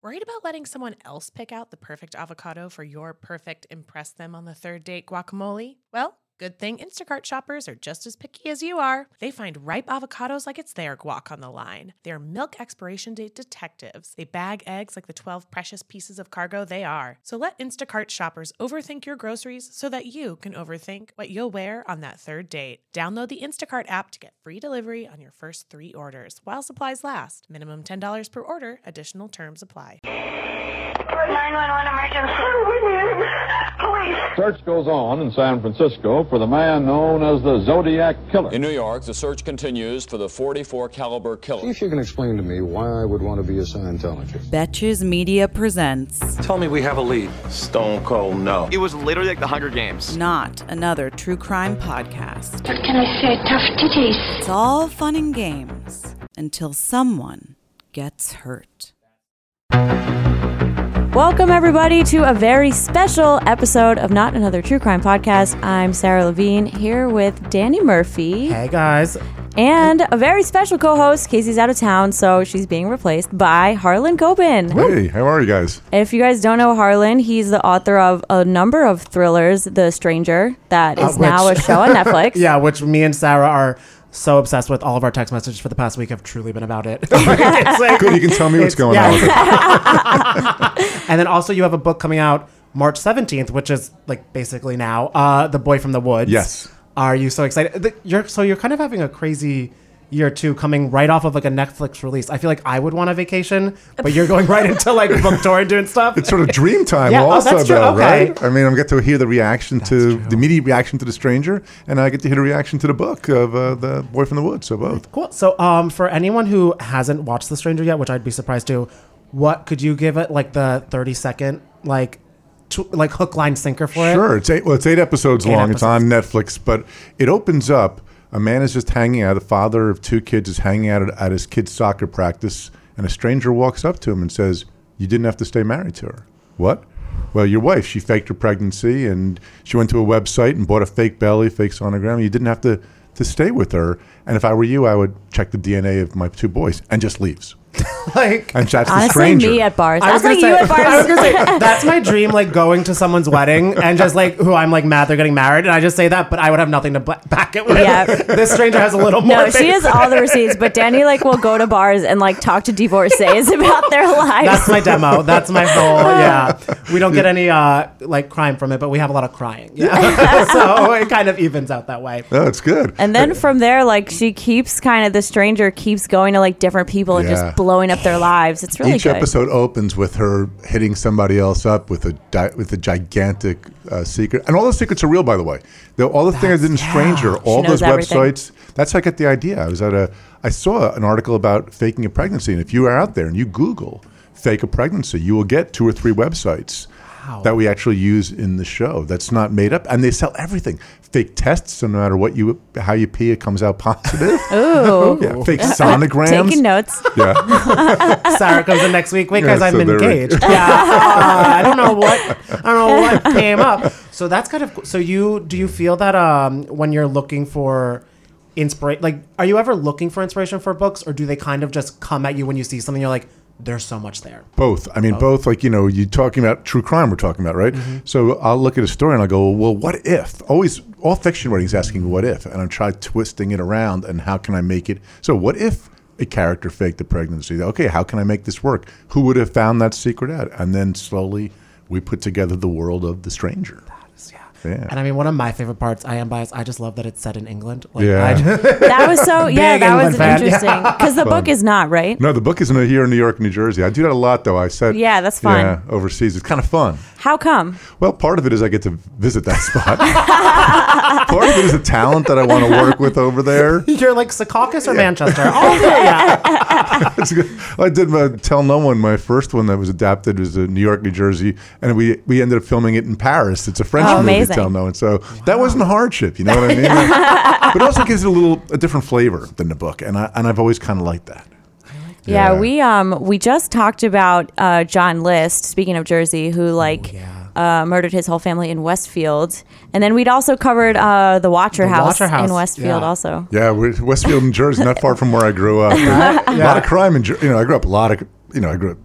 Worried about letting someone else pick out the perfect avocado for your perfect impress them on the third date guacamole? Well, good thing Instacart shoppers are just as picky as you are. They find ripe avocados like it's their guac on the line. They're milk expiration date detectives. They bag eggs like the 12 precious pieces of cargo they are. So let Instacart shoppers overthink your groceries so that you can overthink what you'll wear on that third date. Download the Instacart app to get free delivery on your first 3 orders while supplies last. Minimum $10 per order. Additional terms apply. 911 emergency. Police. Search goes on in San Francisco for the man known as the Zodiac Killer. In New York, the search continues for the .44 caliber killer. See if you can explain to me why I would want to be a Scientologist. Betches Media presents Tell me we have a lead. Stone cold no. It was literally like the Hunger Games. Not another true crime podcast. What can I say? Tough titties. It's all fun and games until someone gets hurt. Welcome, everybody, to a very special episode of Not Another True Crime Podcast. I'm Sarah Levine, here with Danny Murphy. Hey, guys. And a very special co-host. Casey's out of town, so she's being replaced by Harlan Coben. Hey, how are you guys? If you guys don't know Harlan, he's the author of a number of thrillers, The Stranger, that is now a show on Netflix. Yeah, which me and Sarah are so obsessed with. All of our text messages for the past week have truly been about it. It's like, good, you can tell me what's going on with it. And then also you have a book coming out March 17th, which is like basically now, The Boy from the Woods. Yes. Are you so excited? You're kind of having a crazy year too, coming right off of like a Netflix release. I feel like I would want a vacation, but you're going right into like book tour and doing stuff. It's sort of dream time also, that's true. though, Okay. right? I mean, I get to hear the reaction the immediate reaction to The Stranger, and I get to hear the reaction to the book of The Boy from the Woods, so both. Cool. So for anyone who hasn't watched The Stranger yet, which I'd be surprised to, what could you give it like the 30-second like hook, line, sinker for it? Sure. It's 8 episodes long. It's on Netflix, but it opens up. A man is just hanging out. The father of 2 kids is hanging out at his kid's soccer practice, and a stranger walks up to him and says, "You didn't have to stay married to her." What? Well, your wife, she faked her pregnancy, and she went to a website and bought a fake belly, fake sonogram. You didn't have to stay with her. And if I were you, I would check the DNA of my 2 boys, and just leaves. And that's the honestly, stranger. me at bars. I was That's gonna like say, you at bars. I was gonna say that's my dream, like going to someone's wedding and just like who I'm like mad they're getting married, and I just say that, but I would have nothing to back it with. Yeah. This stranger has a little more. No, she has all the receipts, but Danny like will go to bars and like talk to divorcees about their lives. That's my demo. That's my whole. Yeah, we don't get any like crime from it, but we have a lot of crying. Yeah, so it kind of evens out that way. Oh, it's good. And then from there, like she keeps the stranger keeps going to like different people and just blowing up their lives. It's really Each good. episode opens with her hitting somebody else up with a gigantic secret, and all those secrets are real, by the way. All the things in Stranger, all those websites. That's how I get the idea. I saw an article about faking a pregnancy, and if you are out there and you Google "fake a pregnancy," you will get 2 or 3 websites that we actually use in the show. That's not made up, and they sell everything. Fake tests, so no matter how you pee, it comes out positive. Ooh. Yeah, fake sonograms. Taking notes. Yeah. Sarah comes in next week because I'm engaged. I don't know what came up. So that's kind of. So do you feel that when you're looking for inspiration, like, are you ever looking for inspiration for books, or do they kind of just come at you when you see something? You're like, there's so much there. Both. I mean, both. Like, you're talking about true crime we're talking about, right? Mm-hmm. So I'll look at a story and I'll go, well, what if? Always, all fiction writing is asking what if, and I try twisting it around and how can I make it? So what if a character faked the pregnancy? Okay, how can I make this work? Who would have found that secret out? And then slowly we put together the world of The Stranger. Yeah. And I mean, one of my favorite parts, I am biased, I just love that it's set in England. Like, that was so, that was interesting. Because the book is not, right? No, the book is here in New York, New Jersey. I do that a lot, though. I said, yeah, that's fun. Yeah, overseas. It's kind of fun. How come? Well, part of it is I get to visit that spot. Part of it is a talent that I want to work with over there. You're like Secaucus or Manchester? Oh, yeah. I did Tell No One. My first one that was adapted was New York, New Jersey, and we ended up filming it in Paris. It's a French movie, amazing. Tell No One. So that wasn't a hardship, you know what I mean? But it also gives it a different flavor than the book, and I've always kind of liked that. Yeah, we just talked about John List, speaking of Jersey, who murdered his whole family in Westfield. And then we'd also covered the Watcher House in Westfield also. Yeah, Westfield, New Jersey, not far from where I grew up. A lot of crime I grew up I grew up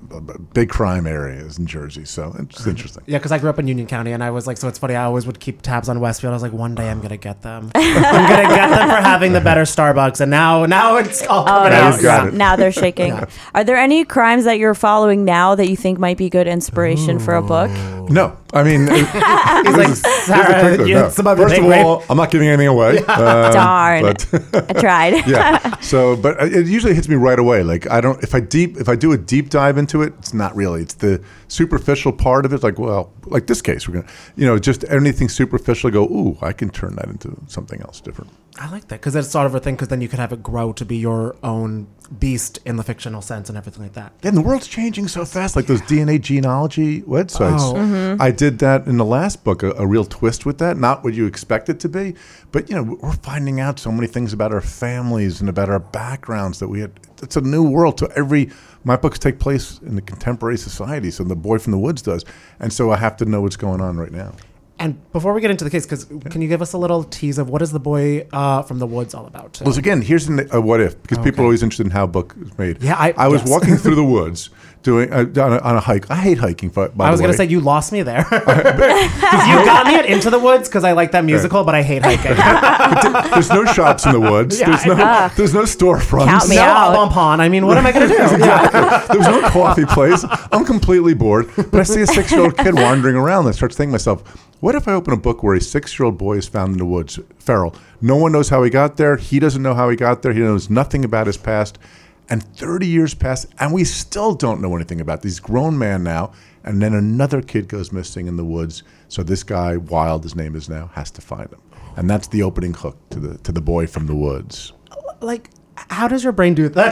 big crime areas in Jersey. So it's interesting. Yeah, because I grew up in Union County, and I was like, so it's funny. I always would keep tabs on Westfield. I was like, one day I'm gonna get them. I'm gonna get them for having the better Starbucks, and now it's all coming out. Now they're shaking. Yeah. Are there any crimes that you're following now that you think might be good inspiration for a book? No, I mean, he's like, Sarah, First of all, I'm not giving anything away. Darn, I tried. Yeah. So, but it usually hits me right away. Like if I do a deep dive into it, it's not really. It's the superficial part of it. Like, well, like this case, we're gonna, just anything superficial. Go, ooh, I can turn that into something else different. I like that because it's sort of a thing. Because then you can have it grow to be your own beast in the fictional sense and everything like that. Yeah, and the world's changing so fast. Like those DNA genealogy websites. Oh. Mm-hmm. I did that in the last book. A real twist with that. Not what you expect it to be, but we're finding out so many things about our families and about our backgrounds that we had. It's a new world. So my books take place in the contemporary society. So The Boy from the Woods does, and so I have to know what's going on right now. And before we get into the case, can you give us a little tease of what is The Boy from the Woods all about? Well, again, here's a what if, because people are always interested in how a book is made. Yeah, I was walking through the woods doing on a hike. I hate hiking, by the way. I was going to say, you lost me there. You got me at Into the Woods because I like that musical, but I hate hiking. There's no shops in the woods. There's no storefronts. Count me no out. Bonbon. I mean, what am I going to do? Exactly. There was no coffee place. I'm completely bored. But I see a 6-year-old kid wandering around and I start thinking to myself, what if I open a book where a 6-year-old boy is found in the woods, feral? No one knows how he got there. He doesn't know how he got there. He knows nothing about his past. And 30 years pass, and we still don't know anything about this grown man now. And then another kid goes missing in the woods. So this guy, Wild, his name is now, has to find him. And that's the opening hook to the Boy from the Woods. Like, how does your brain do that?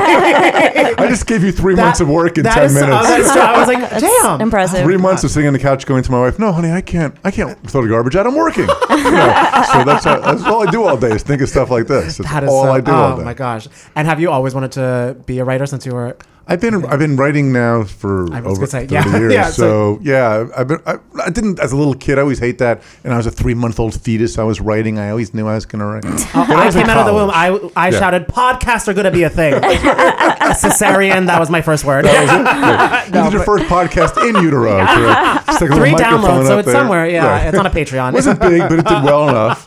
I just gave you 3 months of work in 10 minutes. I was like, damn. Impressive. 3 months of sitting on the couch going to my wife, no, honey, I can't throw the garbage out. I'm working. So that's all I do all day is think of stuff like this. That's all I do all day. Oh, my gosh. And have you always wanted to be a writer since you were... I've been writing now for over 30 years. I didn't, as a little kid, I always hate that. And I was a 3-month-old fetus. I was writing. I always knew I was going to write. I came out of the womb. I shouted, podcasts are going to be a thing. Cesarean, that was my first word. You did your first podcast in utero. Like 3 downloads, so it's somewhere. Yeah, it's on a Patreon. It wasn't big, but it did well enough.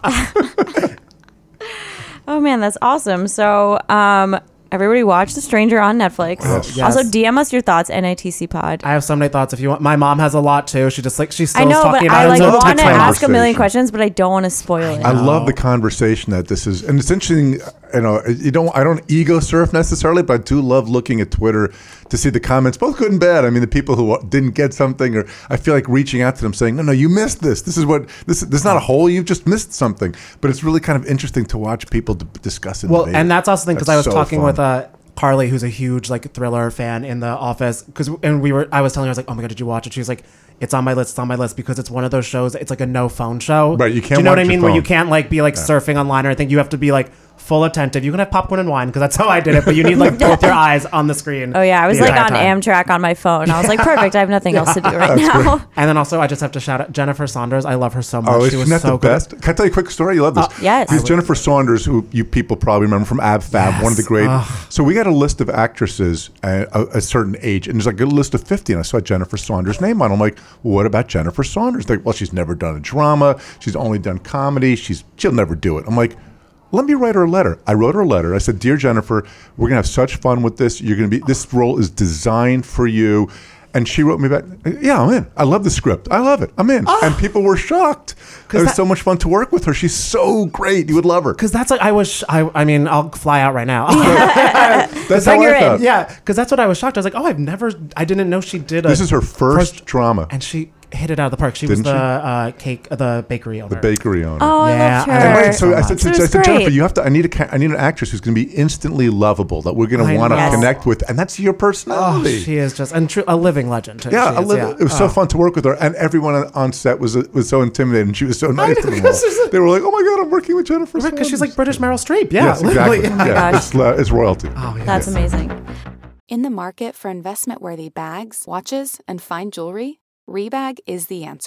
Oh, man, that's awesome. So, everybody watch The Stranger on Netflix. Yes. Also, DM us your thoughts, NITC Pod. I have so many thoughts if you want. My mom has a lot too. She's still talking about it. I know, but I want to ask a million questions, but I don't want to spoil it. I love the conversation that this is, and it's interesting. I don't ego surf necessarily, but I do love looking at Twitter to see the comments, both good and bad. I mean, the people who didn't get something, or I feel like reaching out to them saying, no, you missed this. This is not a hole. You've just missed something. But it's really kind of interesting to watch people discuss it. Well, and that's also the thing, because I was talking with Carly, who's a huge thriller fan in the office, I was telling her, I was like, oh my God, did you watch it? She was like, it's on my list because it's one of those shows. It's like a no phone show. Right, you can't. Do you know what I mean? Where you can't be surfing online or anything. You have to be full attentive. You can have popcorn and wine because that's how I did it. But you need both your eyes on the screen. Oh yeah, I was on Amtrak on my phone. I was like, perfect. I have nothing else to do right now. Great. And then also, I just have to shout out Jennifer Saunders. I love her so much. Oh, she was so good. Best? Can I tell you a quick story? You love this. Yes. This is Jennifer Saunders, who you people probably remember from Ab Fab, one of the great. So we got a list of actresses at a certain age, and there's a list of 50, and I saw Jennifer Saunders' name on it. I'm like, well, what about Jennifer Saunders? They're like, well, she's never done a drama. She's only done comedy. She'll never do it. I'm like, let me write her a letter. I wrote her a letter. I said, dear Jennifer, we're gonna have such fun with this. This role is designed for you. And she wrote me back, yeah, I'm in. I love the script. I love it. I'm in. And people were shocked. It was so much fun to work with her. She's so great. You would love her. Because that's I'll fly out right now. That's how I thought. Yeah, because that's what I was shocked. I was like, I didn't know she did This is her first drama. And she hit it out of the park. She was the bakery owner. The bakery owner. Oh, yeah. I loved her. So I said, Jennifer, I need an actress who's going to be instantly lovable, that we're going to want to connect with, and that's your personality. Oh, she is just a living legend too. Yeah, it was so fun to work with her, and everyone on set was so intimidated, and she was so nice to them all. They were like, "Oh my God, I'm working with Jennifer." Because she's like British Meryl Streep. Yeah, yes, exactly. Yeah, it's royalty. Oh, yeah. That's amazing. In the market for investment-worthy bags, watches, and fine jewelry, Rebag is the answer.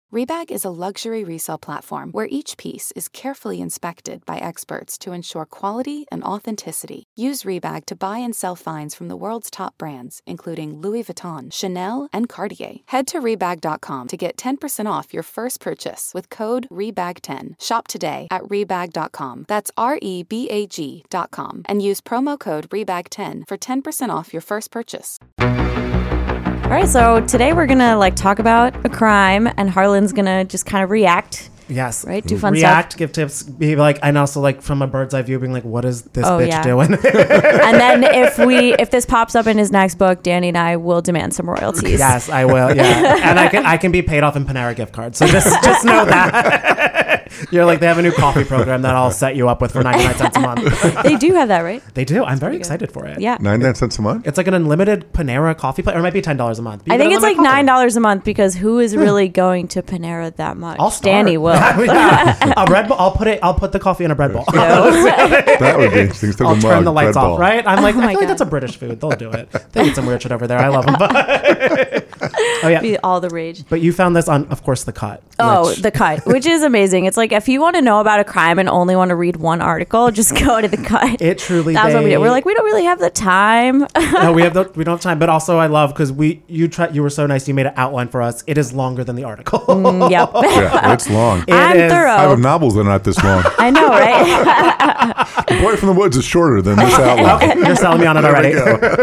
Rebag is a luxury resale platform where each piece is carefully inspected by experts to ensure quality and authenticity. Use Rebag to buy and sell finds from the world's top brands, including Louis Vuitton, Chanel, and Cartier. Head to Rebag.com to get 10% off your first purchase with code REBAG10. Shop today at Rebag.com. That's REBAG.com. And use promo code REBAG10 for 10% off your first purchase. All right, so today we're going to talk about a crime, and Harlan's going to just kind of react. Yes. Right? Do fun React, stuff. give tips, be and also from a bird's eye view, being what is this bitch doing? And then if this pops up in his next book, Danny and I will demand some royalties. Yes, I will. Yeah. And I can be paid off in Panera gift cards. So just know that. You're they have a new coffee program that I'll set you up with for 99 cents a month. They do have that, right? They do. I'm very excited for it. Yeah. 99 cents a month? It's an unlimited Panera coffee plate, or it might be $10 a month. I think it's $9 a month because who is really going to Panera that much? I'll start. Danny will. A bread ball. I'll put the coffee in a bread ball. That would be interesting. I'll turn the lights off, right? I'm I feel God. that's a British food. They'll do it. They eat some weird shit over there. I love them. Oh yeah, be all the rage. But you found this on, of course, The Cut. The Cut, which is amazing. It's if you want to know about a crime and only want to read one article, just go to The Cut. It truly. That was what we did. We're we don't really have the time. No, we don't have time. But also, I love because you were so nice. You made an outline for us. It is longer than the article. Yep. Yeah, it's long. I'm thorough. I have novels that are not this long. I know, right? The Boy from the Woods is shorter than this outline. Okay, you're selling me on it already.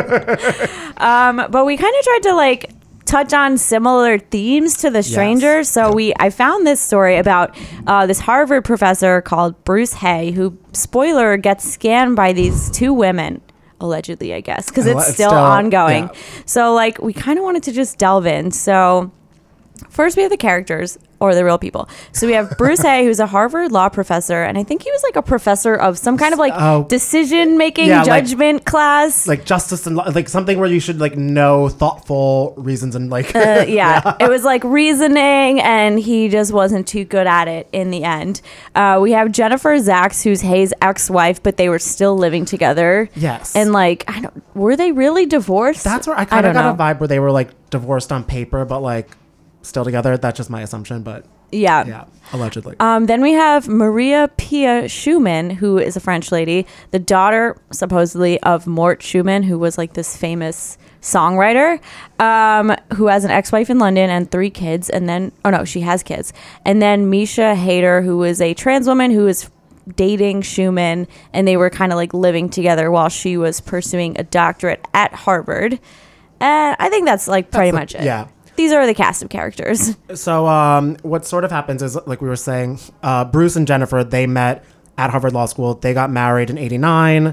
But we kind of tried to touch on similar themes to The Stranger. Yes. So I found this story about this Harvard professor called Bruce Hay, who, spoiler, gets scammed by these two women. Allegedly, I guess, because it's still ongoing. Yeah. So we kind of wanted to just delve in. So first we have the characters, or the real people. So we have Bruce Hay, who's a Harvard law professor, and I think he was a professor of some kind of decision-making judgment class. Justice and law, something where you should know thoughtful reasons and It was reasoning, and he just wasn't too good at it in the end. We have Jennifer Zaks, who's Hay's ex-wife, but they were still living together. Yes. And were they really divorced? That's where I kind of got a vibe where they were divorced on paper, but still together. That's just my assumption, but yeah, allegedly. Then we have Maria Pia Schumann, who is a French lady, the daughter supposedly of Mort Schumann, who was this famous songwriter, who has an ex-wife in London and 3 kids, and then she has kids, and then Misha Hader, who is a trans woman who is dating Schumann, and they were kind of living together while she was pursuing a doctorate at Harvard. And I think that's pretty much it. Yeah. These are the cast of characters. So what sort of happens is, we were saying, Bruce and Jennifer, they met at Harvard Law School. They got married in 1989,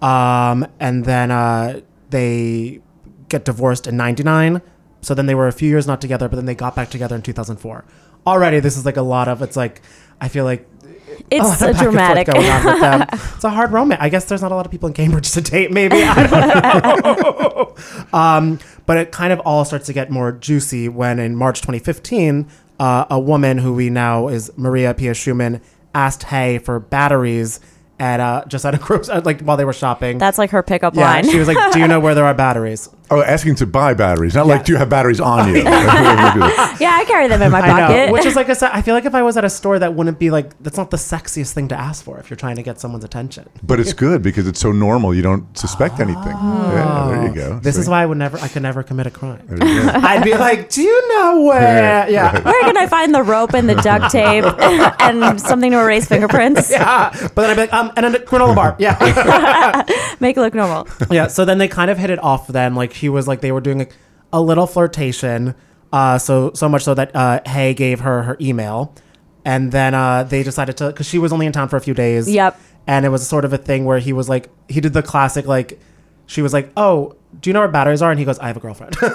and then they get divorced in 1999. So then they were a few years not together, but then they got back together in 2004. Already, this is a lot of, I feel it's a dramatic going on with them. It's a hard romance. I guess there's not a lot of people in Cambridge to date, maybe. I don't know. But it kind of all starts to get more juicy when in March 2015, a woman who we know is Maria Pia Schumann asked Hay for batteries at just at a grocery, while they were shopping. That's her pickup line. She was do you know where there are batteries? Oh, asking to buy batteries. Not do you have batteries on you? Yeah, I carry them in my pocket. Which is I said, I feel if I was at a store, that wouldn't be that's not the sexiest thing to ask for if you're trying to get someone's attention. But it's good because it's so normal. You don't suspect anything. Yeah, there you go. This is why I could never commit a crime. I'd be do you know where? Yeah. Where can I find the rope and the duct tape and something to erase fingerprints? Yeah. But then I'd be and then a granola bar. Yeah. Make it look normal. Yeah. So then they kind of hit it off then. He was they were doing a little flirtation, so much so that Hay gave her email, and then they decided to, because she was only in town for a few days. Yep. And it was sort of a thing where he was he did the classic she was oh, do you know where batteries are? And he goes, I have a girlfriend. He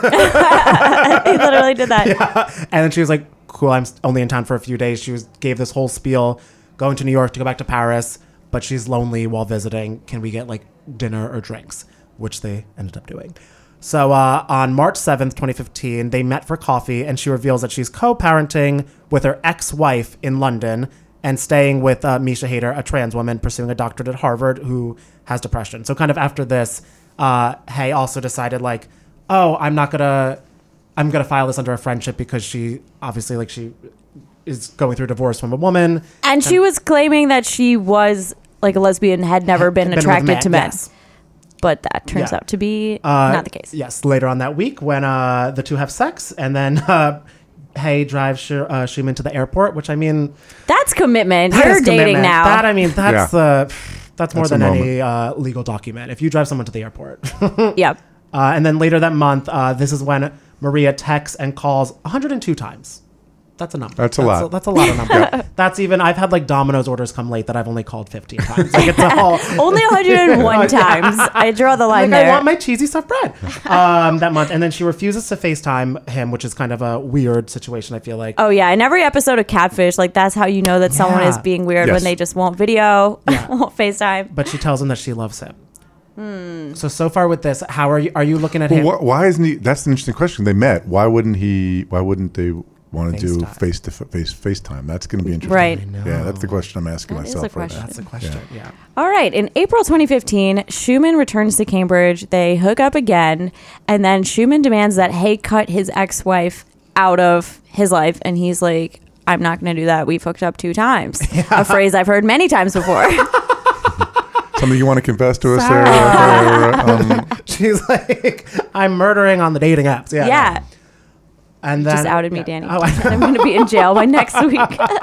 literally did that. Yeah. And then she was cool, I'm only in town for a few days. She gave this whole spiel, going to New York to go back to Paris, but she's lonely while visiting. Can we get dinner or drinks? Which they ended up doing. So on March 7th, 2015, they met for coffee, and she reveals that she's co-parenting with her ex-wife in London and staying with Misha Hader, a trans woman pursuing a doctorate at Harvard who has depression. So kind of after this, Hay also decided I'm gonna file this under a friendship because she obviously she is going through divorce from a woman. And she was claiming that she was like a lesbian, had never been attracted to men. Yes. But that turns out to be not the case. Yes, later on that week when the two have sex and then Hay drives Schumann to the airport, which I mean... That's commitment. You're dating now. That, I mean, that's more than any legal document. If you drive someone to the airport. Yep. And then later that month, this is when Maria texts and calls 102 times. That's a number. That's a lot. That's a lot of number. That's even, I've had like Domino's orders come late that I've only called 15 times. Like it's a whole... Only 101 times. I draw the line there. I want my cheesy stuffed bread that month. And then she refuses to FaceTime him, which is kind of a weird situation, I feel like. Oh, yeah. In every episode of Catfish, like that's how you know that someone is being weird when they just won't video, won't FaceTime. But she tells him that she loves him. So far with this, how are you looking at him? Why isn't he? That's an interesting question. They met. Why wouldn't they want to do face-to-face FaceTime? That's going to be interesting. Right. Yeah, that's the question I'm asking myself right now. That's the question, yeah. All right. In April 2015, Schumann returns to Cambridge. They hook up again, and then Schumann demands that Hay cut his ex-wife out of his life, and he's like, I'm not going to do that. We've hooked up 2 times. Yeah. A phrase I've heard many times before. Something you want to confess to us, Sarah? She's like, I'm murdering on the dating apps. Yeah. And then, just outed me, Danny. I'm going to be in jail by next week.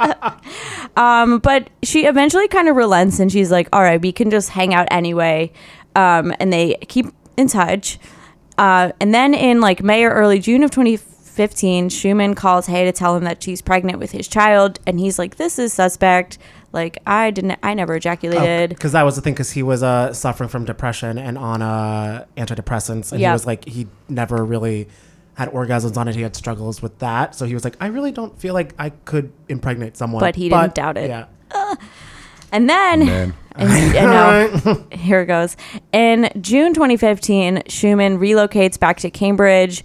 But she eventually kind of relents and she's like, all right, we can just hang out anyway. And they keep in touch. And then in like May or early June of 2015, Schumann calls Hay to tell him that she's pregnant with his child. And he's like, this is suspect. Like, I never ejaculated. Because that was the thing, because he was suffering from depression and on antidepressants. And he was like, he never really had orgasms on it. He had struggles with that. So he was like, I really don't feel like I could impregnate someone. But he didn't doubt it. Yeah. And then, here it goes. In June 2015, Schumann relocates back to Cambridge.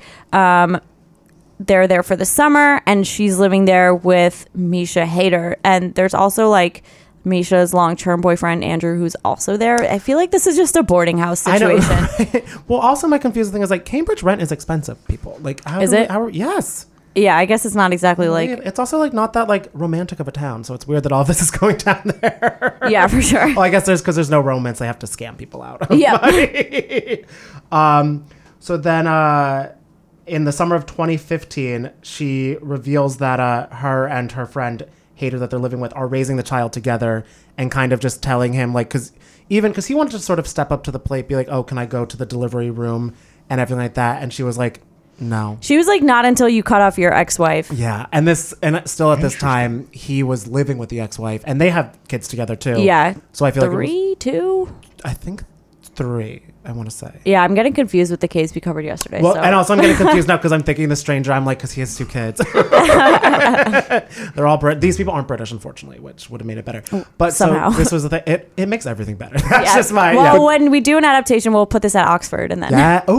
They're there for the summer, and she's living there with Misha Hayter. And there's also like Misha's long-term boyfriend, Andrew, who's also there. I feel like this is just a boarding house situation. I know. Well, also my confusing thing is like Cambridge rent is expensive, people. Like, is it? Yes. Yeah, I guess it's not exactly like... It's also like not that like romantic of a town, so it's weird that all this is going down there. Yeah, for sure. Well, I guess because there's no romance, they have to scam people out. Yeah. So then in the summer of 2015, she reveals that her and her friend Hayter that they're living with are raising the child together, and kind of just telling him like, because he wanted to sort of step up to the plate, be like, oh, can I go to the delivery room and everything like that, and she was like, no. She was like, not until you cut off your ex-wife. Yeah, and still at this time he was living with the ex-wife, and they have kids together too. Yeah. So I feel 2? I think 3. I want to say. Yeah, I'm getting confused with the case we covered yesterday. Well, and also I'm getting confused now because I'm thinking the stranger. I'm like, because he has 2 kids. They're all these people aren't British, unfortunately, which would have made it better. But somehow. So this was the thing. It makes everything better. That's just my. Well, when we do an adaptation, we'll put this at Oxford, and then.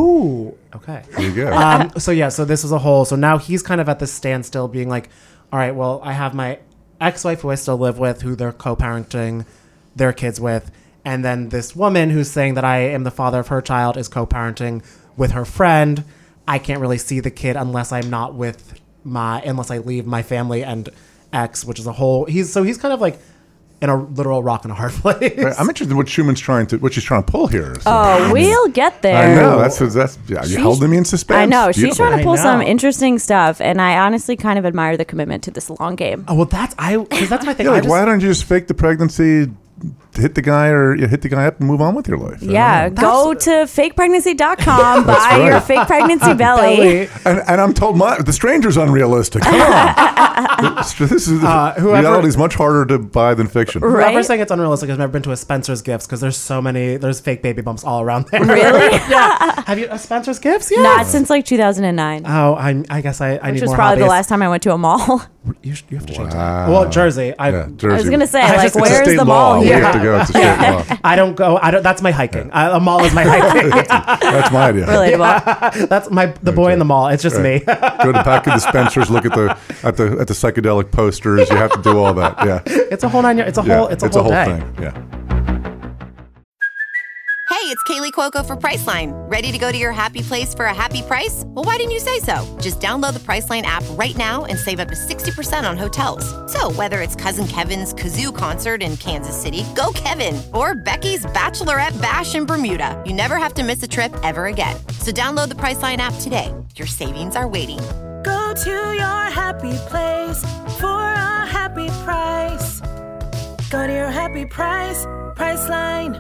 Okay. There you go. So this was a whole. So now he's kind of at this standstill, being like, all right, well, I have my ex-wife who I still live with, who they're co-parenting their kids with. And then this woman who's saying that I am the father of her child is co-parenting with her friend. I can't really see the kid unless I'm not unless I leave my family and ex, which is a whole. He's kind of like in a literal rock and a hard place. Right. I'm interested in what she's trying to pull here. So. We'll get there. I know that's you held me in suspense. I know Beautiful. She's trying to pull some interesting stuff, and I honestly kind of admire the commitment to this long game. Oh well, that's my thing. Yeah, why don't you just fake the pregnancy? Hit the guy up and move on with your life. Yeah, go to fakepregnancy.com, buy your fake pregnancy belly. And I'm told the stranger's unrealistic. Come on. This is reality is much harder to buy than fiction. Right? Whoever's saying it's unrealistic has never been to a Spencer's Gifts, because there's fake baby bumps all around there. Really? Yeah. Have you a Spencer's Gifts? Yeah. Not since like 2009. Oh, I guess I need more. Which was probably the last time I went to a mall. You have to change that. Well, Jersey. Jersey. I was gonna say, like, where's the mall? We have to go. It's a state law. I don't go. That's my hiking. A mall is my hiking. That's my idea. Relatable. Yeah. That's the boy in the mall. It's just me. Go to Pack of Dispensers. Look at the psychedelic posters. You have to do all that. Yeah. It's a whole 9 years. It's a whole day. Thing. Yeah. Hey, it's Kaylee Cuoco for Priceline. Ready to go to your happy place for a happy price? Well, why didn't you say so? Just download the Priceline app right now and save up to 60% on hotels. So whether it's Cousin Kevin's Kazoo Concert in Kansas City, go Kevin, or Becky's Bachelorette Bash in Bermuda, you never have to miss a trip ever again. So download the Priceline app today. Your savings are waiting. Go to your happy place for a happy price. Go to your happy price, Priceline.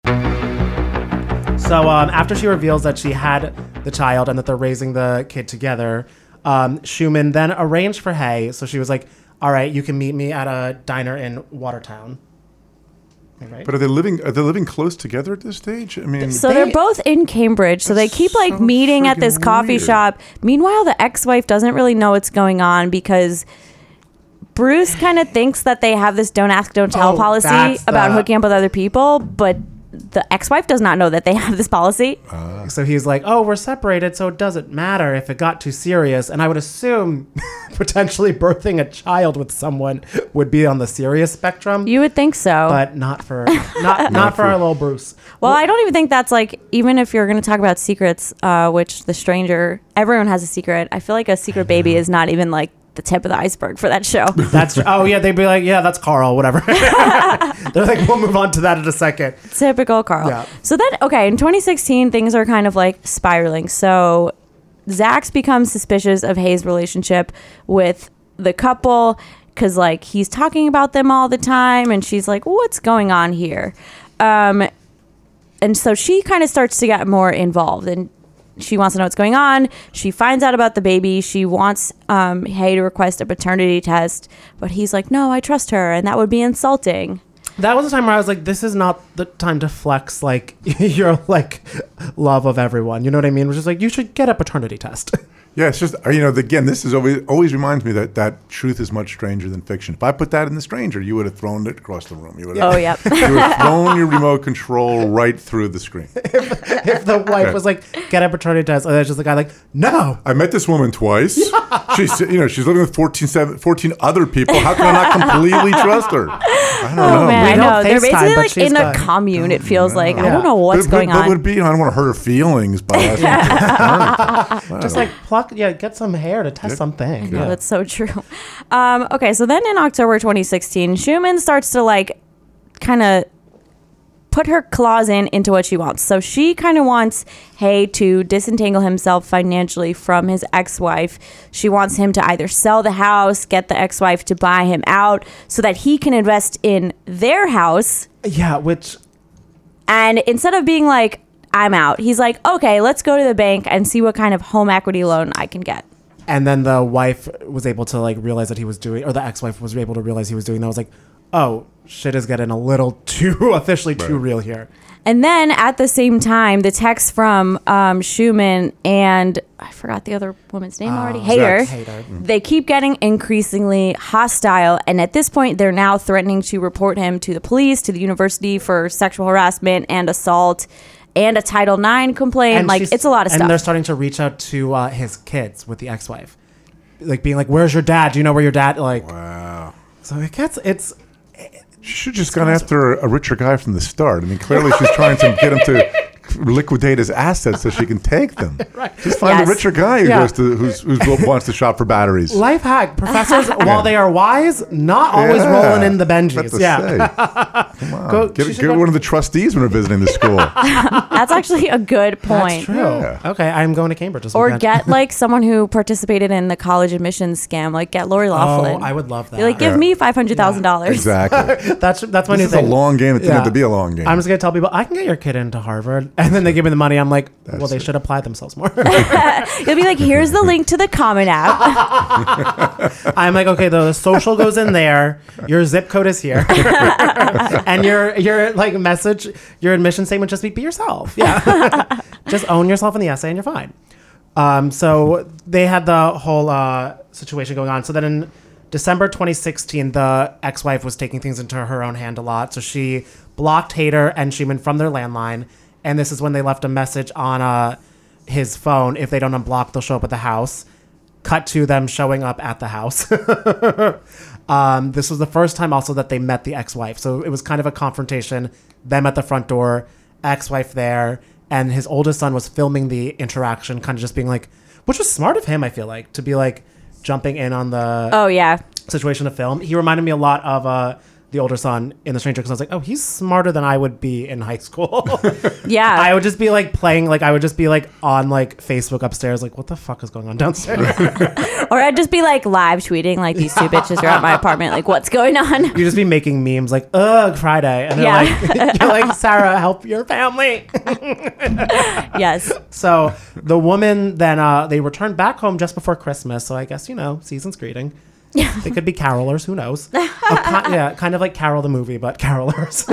So after she reveals that she had the child and that they're raising the kid together, Schumann then arranged for Hay. So she was like, all right, you can meet me at a diner in Watertown. Right? But are they living close together at this stage? I mean, so they're both in Cambridge, so they keep like meeting at this coffee shop. Meanwhile, the ex-wife doesn't really know what's going on because Bruce kind of thinks that they have this don't ask, don't tell policy about hooking up with other people, but the ex-wife does not know that they have this policy. So he's like, oh, we're separated, so it doesn't matter if it got too serious. And I would assume potentially birthing a child with someone would be on the serious spectrum. You would think so. But not for not for our little Bruce. Well, I don't even think that's like, even if you're going to talk about secrets, which the stranger, everyone has a secret. I feel like a secret baby is not even like the tip of the iceberg for that show. That's oh yeah, they'd be like, yeah, that's Carl, whatever. They're like, we'll move on to that in a second. Typical Carl. Yeah. So then, okay, in 2016, things are kind of like spiraling. So Zach's becomes suspicious of Hayes' relationship with the couple because like he's talking about them all the time, and she's like, what's going on here? And so she kind of starts to get more involved, and she wants to know what's going on. She finds out about the baby. She wants Hay to request a paternity test, but he's like, no, I trust her, and that would be insulting. That was the time where I was like, this is not the time to flex like your like love of everyone. You know what I mean? Which is like, you should get a paternity test. Yeah, it's just, again, this is always reminds me that truth is much stranger than fiction. If I put that in The Stranger, you would have thrown it across the room. You would have, yep. You would have thrown your remote control right through the screen. If the wife was like, get a paternity test, and then just the guy like, no. I met this woman twice. She's living with 14 other people. How can I not completely trust her? I don't know. Man, I know. They're basically like in a commune, it feels like. I don't know what's going on. What would be? I don't want to hurt her feelings by asking. Just like get some hair to test something. I know, that's so true. Okay, so then in October 2016, Schumann starts to like kind of put her claws into what she wants. So she kind of wants Hay to disentangle himself financially from his ex-wife. She wants him to either sell the house, get the ex-wife to buy him out so that he can invest in their house. Yeah, and instead of being like, I'm out, he's like, okay, let's go to the bank and see what kind of home equity loan I can get. And then the wife was able to like realize that he was doing, or the ex-wife was able to realize he was doing that. I was like, oh, shit is getting a little too officially too real here. And then at the same time, the text from Schumann and I forgot the other woman's name already, Hader. They keep getting increasingly hostile. And at this point, they're now threatening to report him to the police, to the university for sexual harassment and assault and a Title IX complaint. And like, it's a lot of stuff. And they're starting to reach out to his kids with the ex-wife. Like being like, where's your dad? Do you know where your dad, like. Wow. So it's. She should just gone after a richer guy from the start. I mean, clearly she's trying to get him to liquidate his assets so she can take them. Right. Just find a richer guy who goes to who wants to shop for batteries. Life hack: professors, while they are wise, not always rolling in the Benjis. Come on, get one of the trustees when we're visiting the school. That's actually a good point. That's true. Yeah. Okay, I'm going to Cambridge this weekend. Or get like someone who participated in the college admissions scam. Like get Lori Loughlin. Oh, I would love that. Be like, give me $500,000. Exactly. That's my new thing. This is a long game. It didn't have to be a long game. I'm just gonna tell people I can get your kid into Harvard, and then they give me the money. I'm like, well, they should apply themselves more. You'll be like, here's the link to the Common App. I'm like, okay, the social goes in there. Your zip code is here, and your like message, your admission statement, just be yourself. Yeah, just own yourself in the essay, and you're fine. So they had the whole situation going on. So then in December 2016, the ex-wife was taking things into her own hand a lot. So she blocked Hader and Schumann from their landline. And this is when they left a message on his phone. If they don't unblock, they'll show up at the house. Cut to them showing up at the house. This was the first time also that they met the ex-wife. So it was kind of a confrontation, them at the front door ex-wife there, and his oldest son was filming the interaction, kind of just being like, which was smart of him, I feel like, to be like jumping in on the situation to film. He reminded me a lot of the older son in The Stranger, because I was like, oh, he's smarter than I would be in high school. Yeah. I would just be like playing, like I would just be like on like Facebook upstairs, like what the fuck is going on downstairs? Or I'd just be like live tweeting like these two bitches are at my apartment, like what's going on? You just be making memes like, ugh, Friday. And they're like, you're like, Sarah, help your family. Yes. So the woman then, they returned back home just before Christmas. So I guess, season's greeting. They could be carolers, who knows? Kind of like Carol the movie, but carolers.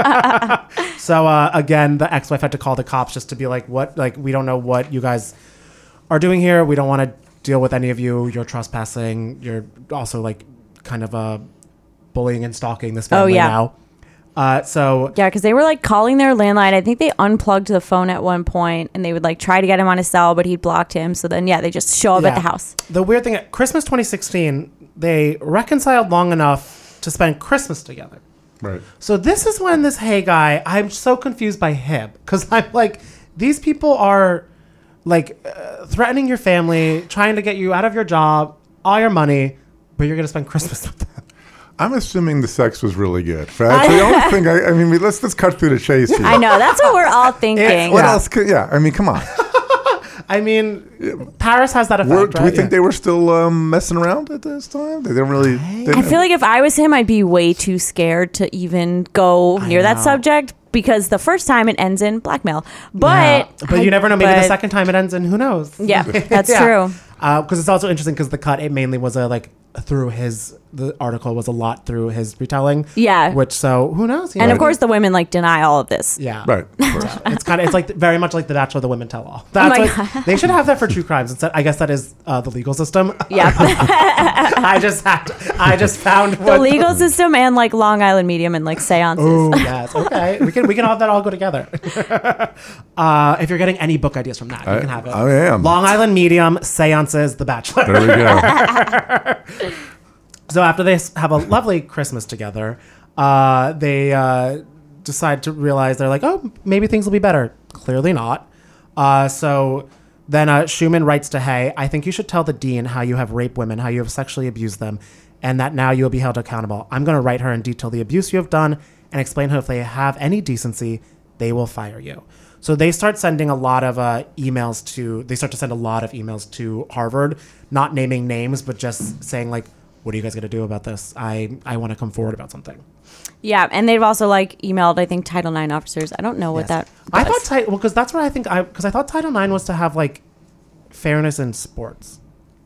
So again, the ex-wife had to call the cops just to be like, what? Like, we don't know what you guys are doing here. We don't want to deal with any of you. You're trespassing. You're also like kind of bullying and stalking this family now. Because they were like calling their landline. I think they unplugged the phone at one point, and they would like try to get him on his cell, but he blocked him. So then they just show up at the house. The weird thing, at Christmas 2016, they reconciled long enough to spend Christmas together. Right. So this is when this Hay guy, I'm so confused by him, because I'm like, these people are like threatening your family, trying to get you out of your job, all your money, but you're going to spend Christmas with them. I'm assuming the sex was really good. That's the only thing. I mean, let's cut through the chase here. I know, that's what we're all thinking. What else? I mean, come on. I mean, Paris has that effect. Do we think they were still messing around at this time? They didn't really. I feel like if I was him, I'd be way too scared to even go near that subject, because the first time it ends in blackmail. But you never know. Maybe the second time it ends in who knows? Yeah, that's true. Because it's also interesting because the cut, it mainly was the article was a lot through his retelling. Yeah. So who knows? And of course the women like deny all of this. Yeah. Right. It's like very much like The Bachelor, the women tell all. God. They should have that for true crimes instead. I guess that is the legal system. Yeah. I just found the legal system and like Long Island Medium and like seances. Oh yes. Okay. We can have that all go together. If you're getting any book ideas from that, you can have it. I am. Long Island Medium, seances, The Bachelor. There we go. So after they have a lovely Christmas together, they decide to realize they're like, oh, maybe things will be better. Clearly not. So then Schumann writes to Hay, I think you should tell the dean how you have raped women, how you have sexually abused them, and that now you will be held accountable. I'm going to write her and detail the abuse you have done and explain how if they have any decency, they will fire you. So they start sending a lot of emails to Harvard, not naming names, but just saying like, what are you guys going to do about this? I want to come forward about something. Yeah, and they've also like emailed, I think, Title IX officers. I don't know what that does. I thought because that's what I think. Because I thought Title IX was to have like fairness in sports.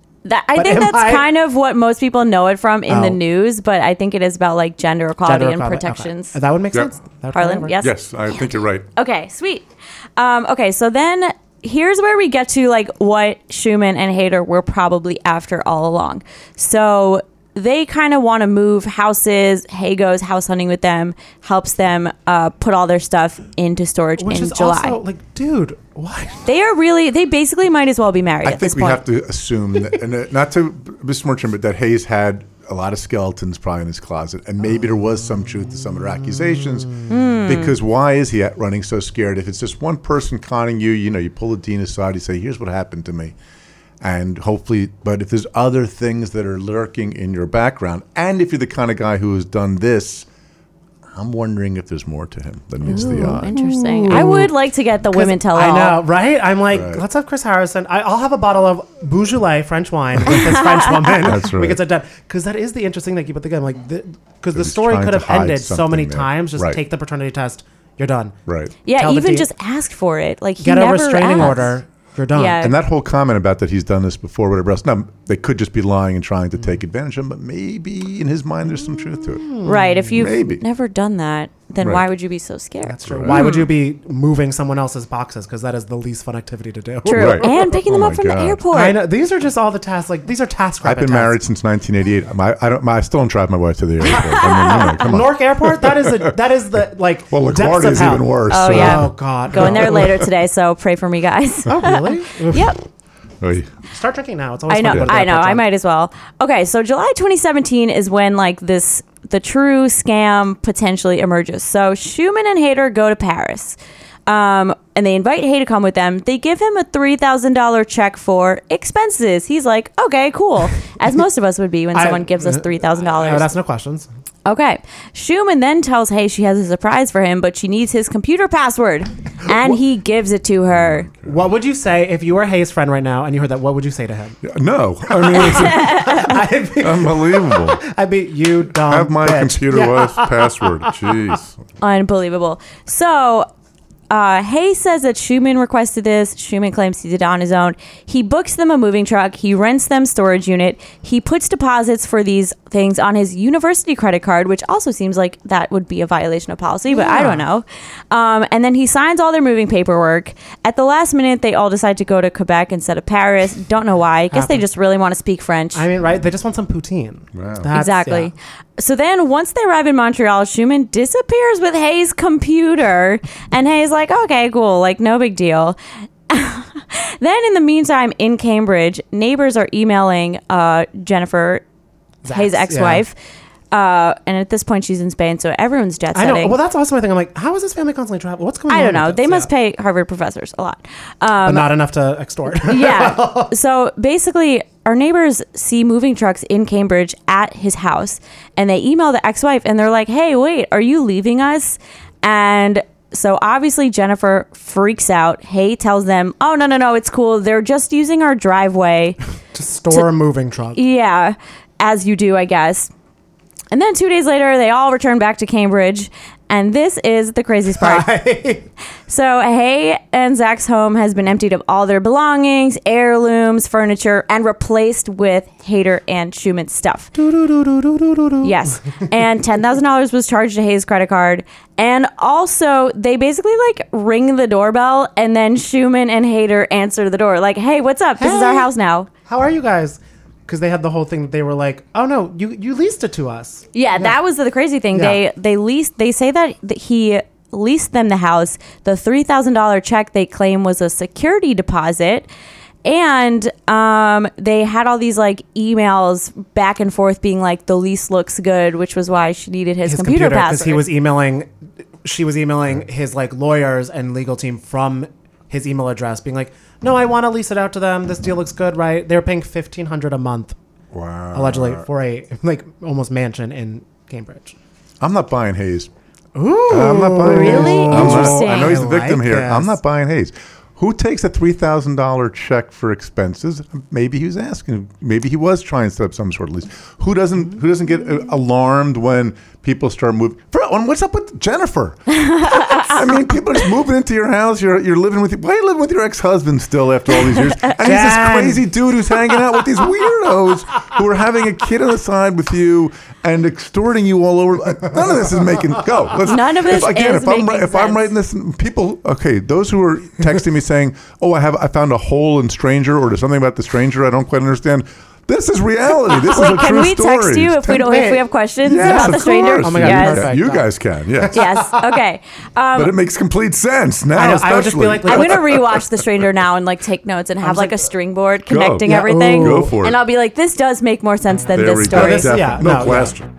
I think that's kind of what most people know it from in the news, but I think it is about like gender equality and protections. Okay. That would make sense. Harlan, yes? Yes, I think you're right. Okay, sweet. Okay, so then here's where we get to like what Schumann and Hader were probably after all along. So they kind of want to move houses. Hay goes house hunting with them, helps them put all their stuff into storage in July. Also, like, dude, what? They basically might as well be married at this point. I think we have to assume, that, and not to besmirch him, but that Hayes had a lot of skeletons probably in his closet, and maybe there was some truth to some of their accusations. Because why is he running so scared? If it's just one person conning you, you pull the dean aside, you say, here's what happened to me. And hopefully, but if there's other things that are lurking in your background, and if you're the kind of guy who has done this, I'm wondering if there's more to him than meets the eye. Interesting. I would like to get the women tell all. I know, right? I'm like, let's have Chris Harrison. I'll have a bottle of Beaujolais French wine with this French woman. That's right. We get that done. Because that is the interesting thing. But again, like, because the story could have ended so many times. Just take the paternity test. You're done. Right. Yeah, even just ask for it. Like, get a restraining order. You're done. Yeah. And that whole comment about that he's done this before, whatever else. Now, they could just be lying and trying to take advantage of him, but maybe in his mind there's some truth to it. Right. If you've never done that, then why would you be so scared? That's true. Why would you be moving someone else's boxes? Because that is the least fun activity to do. True. Right. And picking them up from the airport. I know. These are just all the tasks. Like, these are task I've been married since 1988. I still don't drive my wife to the airport. I mean, come on. Newark Airport? That is the, like, well, LaGuardia is even worse. Oh, yeah. Oh, God. Going there later today, so pray for me, guys. Oh, really? Yep. Start drinking now. It's always I know. I might as well. Okay, so July 2017 is when like the true scam potentially emerges. So Schumann and Hader go to Paris. And they invite Hay to come with them. They give him a $3,000 check for expenses. He's like, okay, cool. As most of us would be when someone gives us $3,000. I would ask no questions. Okay. Schumann then tells Hay she has a surprise for him, but she needs his computer password. And he gives it to her. What would you say if you were Hay's friend right now and you heard that? What would you say to him? No. I mean, unbelievable. I'd be, you dumb have my bitch. computer password. Jeez. Unbelievable. So Hay says that Schumann requested this. Schumann claims he did it on his own. He books them a moving truck. He rents them storage unit. He puts deposits for these things on his university credit card, which also seems like that would be a violation of policy, but I don't know. And then he signs all their moving paperwork. At the last minute, they all decide to go to Quebec instead of Paris. Don't know why. I guess they just really want to speak French. I mean, right? They just want some poutine. Wow. Exactly. Yeah. So then once they arrive in Montreal, Schumann disappears with Hay's computer. And Hay's like, okay, cool. Like, no big deal. Then in the meantime, in Cambridge, neighbors are emailing Jennifer, Hay's ex-wife. Yeah. And at this point, she's in Spain, so everyone's jet setting. I know. Well, that's also my thing. I'm like, how is this family constantly traveling? What's going on? I don't know. They must pay Harvard professors a lot. But not enough to extort. Yeah. So basically, our neighbors see moving trucks in Cambridge at his house, and they email the ex-wife, and they're like, hey, wait, are you leaving us? And so obviously Jennifer freaks out. Hay tells them, oh, no, it's cool. They're just using our driveway to store a moving truck. Yeah, as you do, I guess. And then 2 days later, they all return back to Cambridge. And this is the craziest part. So Hay and Zach's home has been emptied of all their belongings, heirlooms, furniture, and replaced with Hader and Schumann's stuff. Yes. And $10,000 was charged to Hay's credit card. And also, they basically like ring the doorbell, and then Schumann and Hader answer the door. Like, hey, what's up? This is our house now. How are you guys? Because they had the whole thing that they were like, oh no, you leased it to us. Yeah, that was the crazy thing. Yeah. They say that he leased them the house. The $3,000 check they claim was a security deposit. And they had all these like emails back and forth being like, the lease looks good, which was why she needed his computer password. Because she was emailing his like lawyers and legal team from his email address being like, no, I want to lease it out to them. This deal looks good, right? They were paying $1,500 a month. Wow. Allegedly for a like almost mansion in Cambridge. I'm not buying Hayes. Ooh. I'm not buying really Hayes. interesting. I know he's the victim here. This. I'm not buying Hayes. Who takes a $3,000 check for expenses? Maybe he was asking. Maybe he was trying to set up some sort of lease. Who doesn't get alarmed when people start moving? What's up with Jennifer? I mean, people are just moving into your house. You're living with. Why are you living with your ex-husband still after all these years? And he's this crazy dude who's hanging out with these weirdos who are having a kid on the side with you and extorting you all over. None of this is making go. None of this is making sense. If I'm writing this, people. Okay, those who are texting me saying, "Oh, I found a hole in Stranger," or there's something about the Stranger I don't quite understand. This is reality. This is a true story. Can we text you if we have questions about the Stranger? Oh my God, yes. You guys can. Yes. Yes. Okay. But it makes complete sense now. I would just be like, I'm gonna rewatch The Stranger now and like take notes and have like a string board connecting everything. Go for it. And I'll be like, this does make more sense than There this we go. story. No question.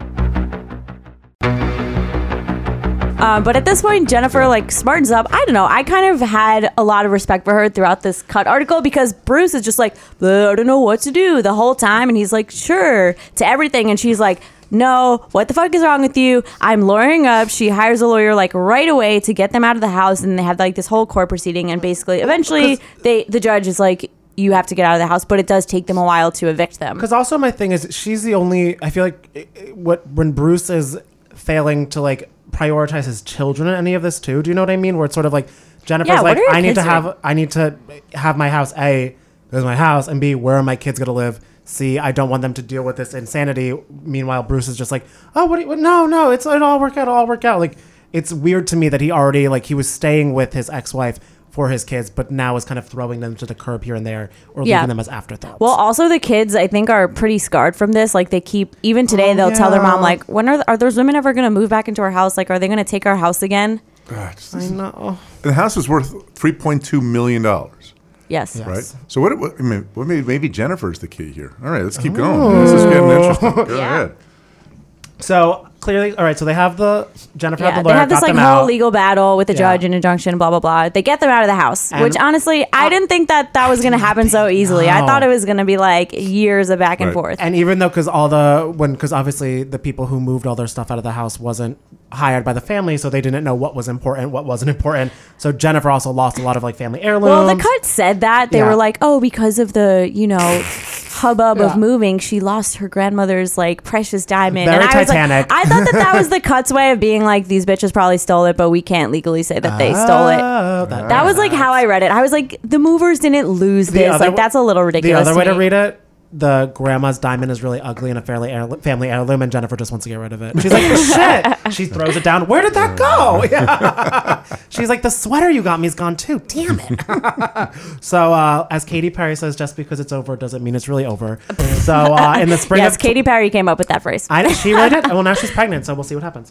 But at this point, Jennifer like smartens up. I don't know. I kind of had a lot of respect for her throughout this cut article because Bruce is just like, I don't know what to do the whole time. And he's like, sure, to everything. And she's like, no, what the fuck is wrong with you? I'm lawyering up. She hires a lawyer like right away to get them out of the house. And they have like this whole court proceeding. And basically, eventually, the judge is like, you have to get out of the house. But it does take them a while to evict them. Because also my thing is, she's the only, I feel like when Bruce is failing to like prioritize his children in any of this too. Do you know what I mean? Where it's sort of like Jennifer's like, I need to have my house. A, this is my house, and B, where are my kids gonna live? C, I don't want them to deal with this insanity. Meanwhile, Bruce is just like, oh, no, it'll all work out. Like, it's weird to me that he already like he was staying with his ex-wife for his kids, but now is kind of throwing them to the curb here and there, or leaving them as afterthoughts. Well, also the kids, I think, are pretty scarred from this. Like they keep, even today, they'll tell their mom, like, when are those women ever going to move back into our house? Like, are they going to take our house again? God, I know. The house is worth $3.2 million. Yes. Right. So what maybe Jennifer's the key here. All right, let's keep going. This is getting interesting. Go ahead. So clearly, all right. So they have Jennifer had the lawyer. They have this got like them whole out. legal battle with the judge and injunction, blah blah blah. They get them out of the house, which honestly, I didn't think that was going to happen so easily. I thought it was going to be like years of back and forth. And even though, because obviously the people who moved all their stuff out of the house wasn't hired by the family, so they didn't know what was important, what wasn't important. So Jennifer also lost a lot of like family heirlooms. Well, the cut said that they were like, oh, because of the hubbub of moving, she lost her grandmother's like precious diamond. Very and Titanic. I thought that was the cut's way of being like, these bitches probably stole it, but we can't legally say that they stole it. That was like how I read it. I was like, the movers didn't lose this. Like that's a little ridiculous. The other way to read it, the grandma's diamond is really ugly and a family heirloom, and Jennifer just wants to get rid of it. She's like, shit. She throws it down. Where did that go? Yeah. She's like, the sweater you got me is gone too. Damn it. So as Katy Perry says, just because it's over doesn't mean it's really over. So in the spring of Katy Perry came up with that phrase. She read it. Well, now she's pregnant, so we'll see what happens.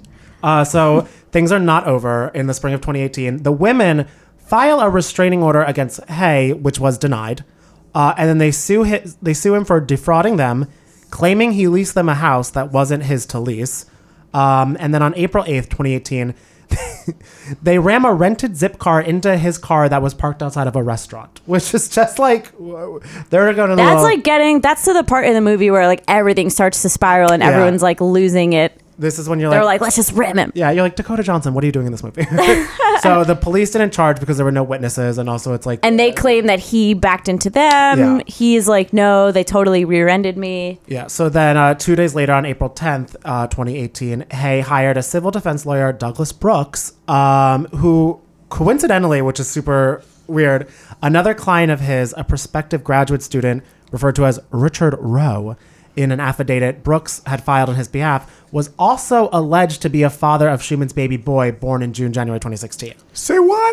So things are not over. In the spring of 2018, the women file a restraining order against Hay, which was denied. And then they sue him for defrauding them, claiming he leased them a house that wasn't his to lease. And then on April 8th, 2018, they ram a rented zip car into his car that was parked outside of a restaurant, which is just like, they're going to that's to the part in the movie where like everything starts to spiral and everyone's like losing it. This is when they're like, let's just ram him. Yeah, you're like, Dakota Johnson, what are you doing in this movie? So the police didn't charge because there were no witnesses, and also it's like... And they claim that he backed into them. Yeah. He's like, no, they totally rear-ended me. Yeah, so then 2 days later, on April 10th, 2018, Hay hired a civil defense lawyer, Douglas Brooks, who coincidentally, which is super weird, another client of his, a prospective graduate student referred to as Richard Rowe, in an affidavit Brooks had filed on his behalf, was also alleged to be a father of Schumann's baby boy born in January 2016. Say what?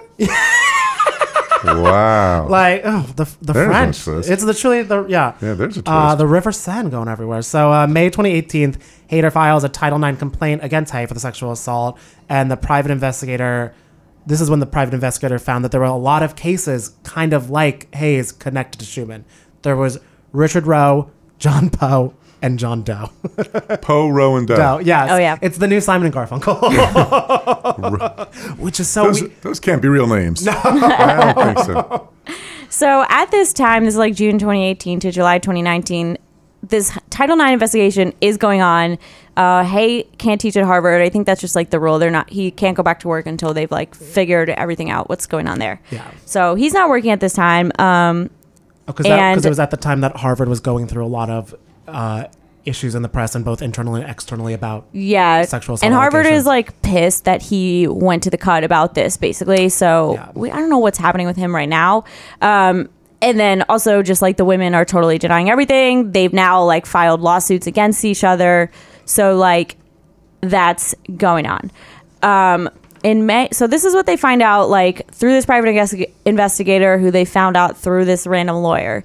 Wow. Like, the French. It's literally Yeah, there's a twist. The River Seine going everywhere. So May 2018, Hayter files a Title IX complaint against Hay for the sexual assault, and the private investigator... This is when the private investigator found that there were a lot of cases kind of like Hay's connected to Schumann. There was Richard Rowe, John Poe, and John Doe. Poe, Rowe, and Doe. Yes. Oh, yeah. It's the new Simon and Garfunkel. Which is so... Those can't be real names. No. I don't think so. So at this time, this is like June 2018 to July 2019, this Title IX investigation is going on. Hay can't teach at Harvard. I think that's just like the rule. He can't go back to work until they've like figured everything out, what's going on there. Yeah. So he's not working at this time. Because it was at the time that Harvard was going through a lot of issues in the press and both internally and externally about sexual assault. And Harvard is like pissed that he went to the cut about this, basically. So I don't know what's happening with him right now. And then also just like the women are totally denying everything. They've now like filed lawsuits against each other. So like that's going on. In May, so this is what they find out like through this private investigator who they found out through this random lawyer.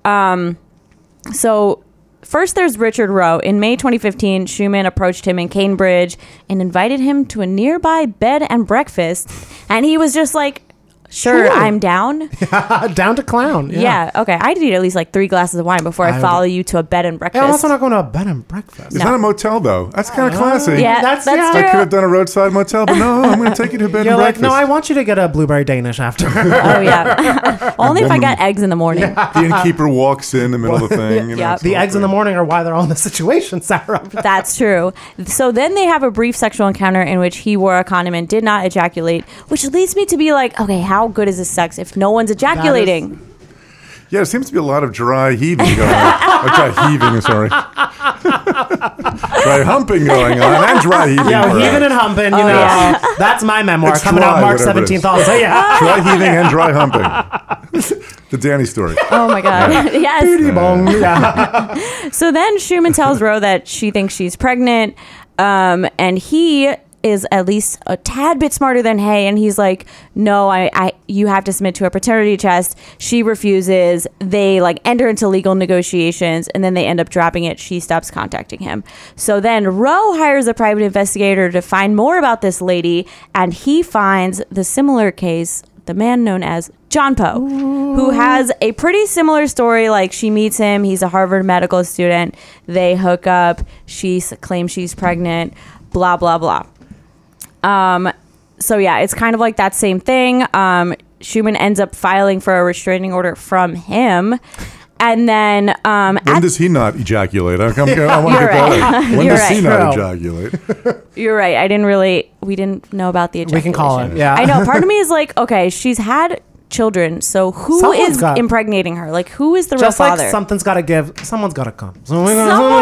So first there's Richard Rowe. In May 2015, Schumann approached him in Cambridge and invited him to a nearby bed and breakfast. And he was just like, sure, I'm down. Down to clown. Yeah, okay. I'd need at least like 3 glasses of wine before I follow you to a bed and breakfast. I'm also not going to a bed and breakfast. It's not a motel, though. That's kind of classy. Yeah, that's true. I could have done a roadside motel, but no, I'm going to take you to a bed and breakfast. No, I want you to get a blueberry Danish after. Oh, yeah. Only if I got eggs in the morning. The innkeeper walks in the middle of the thing. The eggs in the morning are why they're all in the situation, Sarah. That's true. So then they have a brief sexual encounter in which he wore a condom and did not ejaculate, which leads me to be like, okay, how good is this sex if no one's ejaculating? Yeah, there seems to be a lot of dry heaving going on. Dry heaving, sorry. Dry humping going on and dry heaving. Yeah, heaving and humping, that's my memoir it's coming dry, out March 17th also, yeah. Dry heaving and dry humping. The Danny story. Oh my God. Yes. Yeah. So then Schumann tells Rowe that she thinks she's pregnant, and he is at least a tad bit smarter than Hay, and he's like, no, you have to submit to a paternity test. She refuses. They like enter into legal negotiations, and then they end up dropping it. She stops contacting him. So then Rowe hires a private investigator to find more about this lady, and he finds the similar case the man known as John Poe, who has a pretty similar story. Like, she meets him. He's a Harvard medical student. They hook up. She claims she's pregnant, blah, blah, blah. So, yeah, it's kind of like that same thing. Schumann ends up filing for a restraining order from him. And then... when does he not ejaculate? I want to get that. When does he not ejaculate? You're right. We didn't know about the ejaculation. We can call it, yeah. I know. Part of me is like, okay, she's had children, so who is impregnating her? Like, who is the real father? Just like something's got to give, someone's got to come. Someone's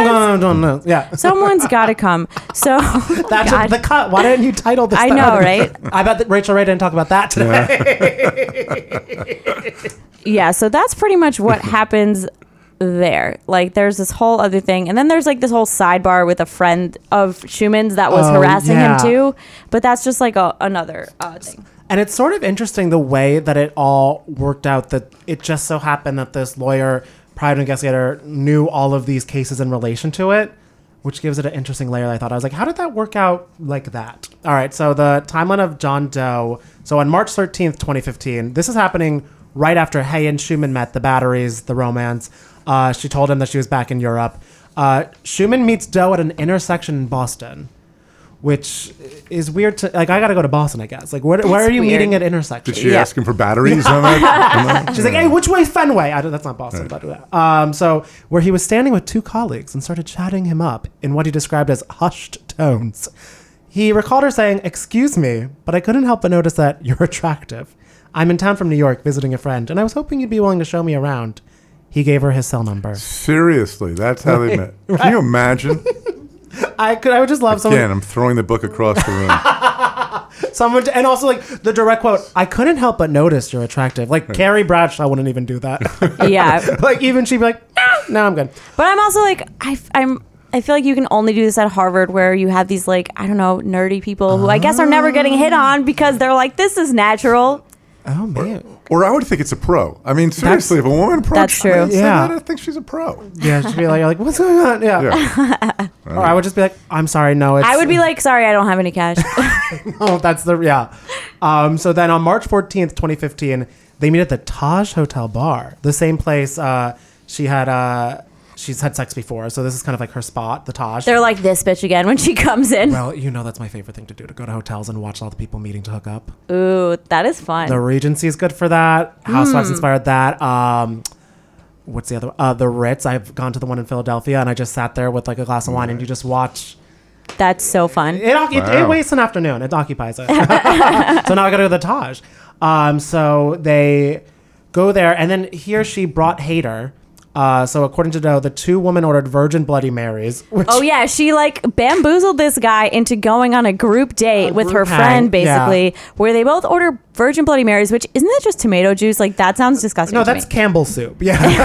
got to come. So that's the cut. Why didn't you title this? I know, right? I bet that Rachel Ray didn't talk about that today. Yeah, so that's pretty much what happens there. Like, there's this whole other thing, and then there's like this whole sidebar with a friend of Schumann's that was harassing him too. But that's just like another thing. And it's sort of interesting the way that it all worked out, that it just so happened that this lawyer, private investigator, knew all of these cases in relation to it, which gives it an interesting layer. I thought, I was like, how did that work out like that? All right, so the timeline of John Doe. So on March 13th, 2015, this is happening right after Hay and Schumann met, the batteries, the romance. She told him that she was back in Europe. Schumann meets Doe at an intersection in Boston, which is weird to, like, I got to go to Boston, I guess. Like, where are you meeting at intersections? Did she ask him for batteries? On that? She's like, hey, which way Fenway? That's not Boston, but so where he was standing with two colleagues and started chatting him up in what he described as hushed tones. He recalled her saying, excuse me, but I couldn't help but notice that you're attractive. I'm in town from New York visiting a friend, and I was hoping you'd be willing to show me around. He gave her his cell number. Seriously, that's how they met. Right. Can you imagine? I would just love someone. Again, I'm throwing the book across the room. And also, like, the direct quote, I couldn't help but notice you're attractive. Like, Carrie Bradshaw wouldn't even do that. Yeah. Like, even she'd be like, no, I'm good. But I'm also like, I feel like you can only do this at Harvard, where you have these, like, I don't know, nerdy people who I guess are never getting hit on because they're like, this is natural. Oh, man. Or I would think it's a pro. I mean, seriously, if a woman approached me, I don't think she's a pro. Yeah, she'd be like, what's going on? Yeah. Or I would just be like, I'm sorry, no. I would be like, sorry, I don't have any cash. No, that's so then on March 14th, 2015, they meet at the Taj Hotel bar, the same place she's had sex before, so this is kind of like her spot, the Taj. They're like this bitch again when she comes in. Well, you know that's my favorite thing to do, to go to hotels and watch all the people meeting to hook up. Ooh, that is fun. The Regency is good for that. Housewives inspired that. What's the other? The Ritz. I've gone to the one in Philadelphia, and I just sat there with like a glass of wine, and you just watch. That's so fun. It wastes an afternoon. It occupies it. So now I got to go to the Taj. So they go there, and then he or she brought Hader. So according to Doe, the two women ordered Virgin Bloody Marys. She like bamboozled this guy into going on a group date with her friend, basically, where they both order Virgin Bloody Marys, which isn't that just tomato juice? Like, that sounds disgusting. No, that's Campbell's soup.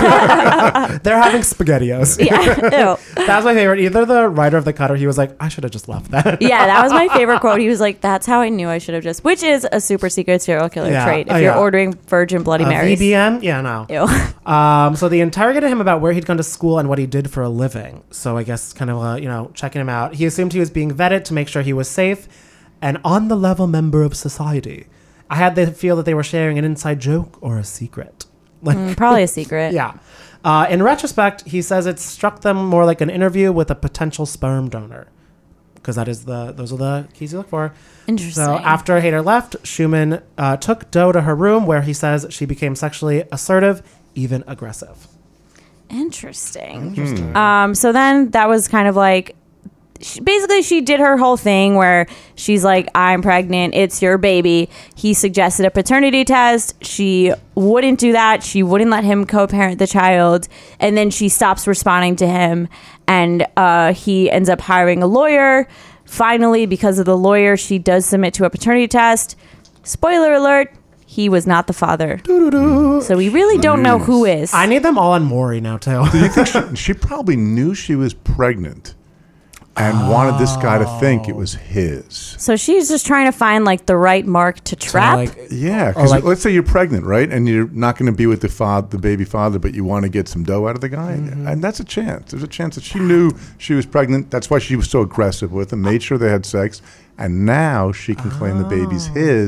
Yeah. They're having SpaghettiOs. Yeah. That was my favorite. Either the writer of the cut or he was like, I should have just left that. Yeah, that was my favorite quote. He was like, that's how I knew I should have just, which is a super secret serial killer trait. If you're ordering Virgin Bloody Marys. VBM? Yeah, no. Ew. So they interrogated him about where he'd gone to school and what he did for a living. So I guess kind of, checking him out. He assumed he was being vetted to make sure he was safe and on the level member of society. I had the feel that they were sharing an inside joke or a secret. Probably a secret. Yeah. In retrospect, he says it struck them more like an interview with a potential sperm donor, because those are the keys you look for. Interesting. So after Hader left, Schumann took Doe to her room, where he says she became sexually assertive, even aggressive. Interesting. So then that was kind of like, basically she did her whole thing where she's like, I'm pregnant, it's your baby. He suggested a paternity test. She wouldn't do that. She wouldn't let him co-parent the child. And then she stops responding to him, and he ends up hiring a lawyer. Finally, because of the lawyer, she does submit to a paternity test. Spoiler alert, he was not the father. So we really don't know who is. I need them all on Maury now, too. Do you think she probably knew she was pregnant and wanted this guy to think it was his? So she's just trying to find like the right mark to trap. Because let's say you're pregnant, right? And you're not going to be with the baby father, but you want to get some dough out of the guy. And that's a chance. There's a chance that she knew she was pregnant. That's why she was so aggressive with him, made sure they had sex. And now she can claim the baby's his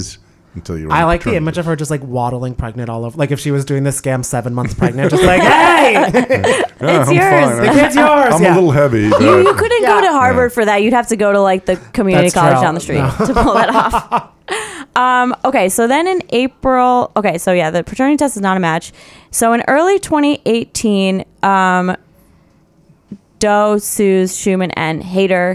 until you're. I like the image of her just like waddling pregnant all over. Like if she was doing this scam 7 months pregnant, just like, hey, it's yours. Fine. The kid's yours. I'm a little heavy. You couldn't go to Harvard for that. You'd have to go to like the community college down the street to pull that off. Okay, so then in April, the paternity test is not a match. So in early 2018, Doe sues Schumann and Hader.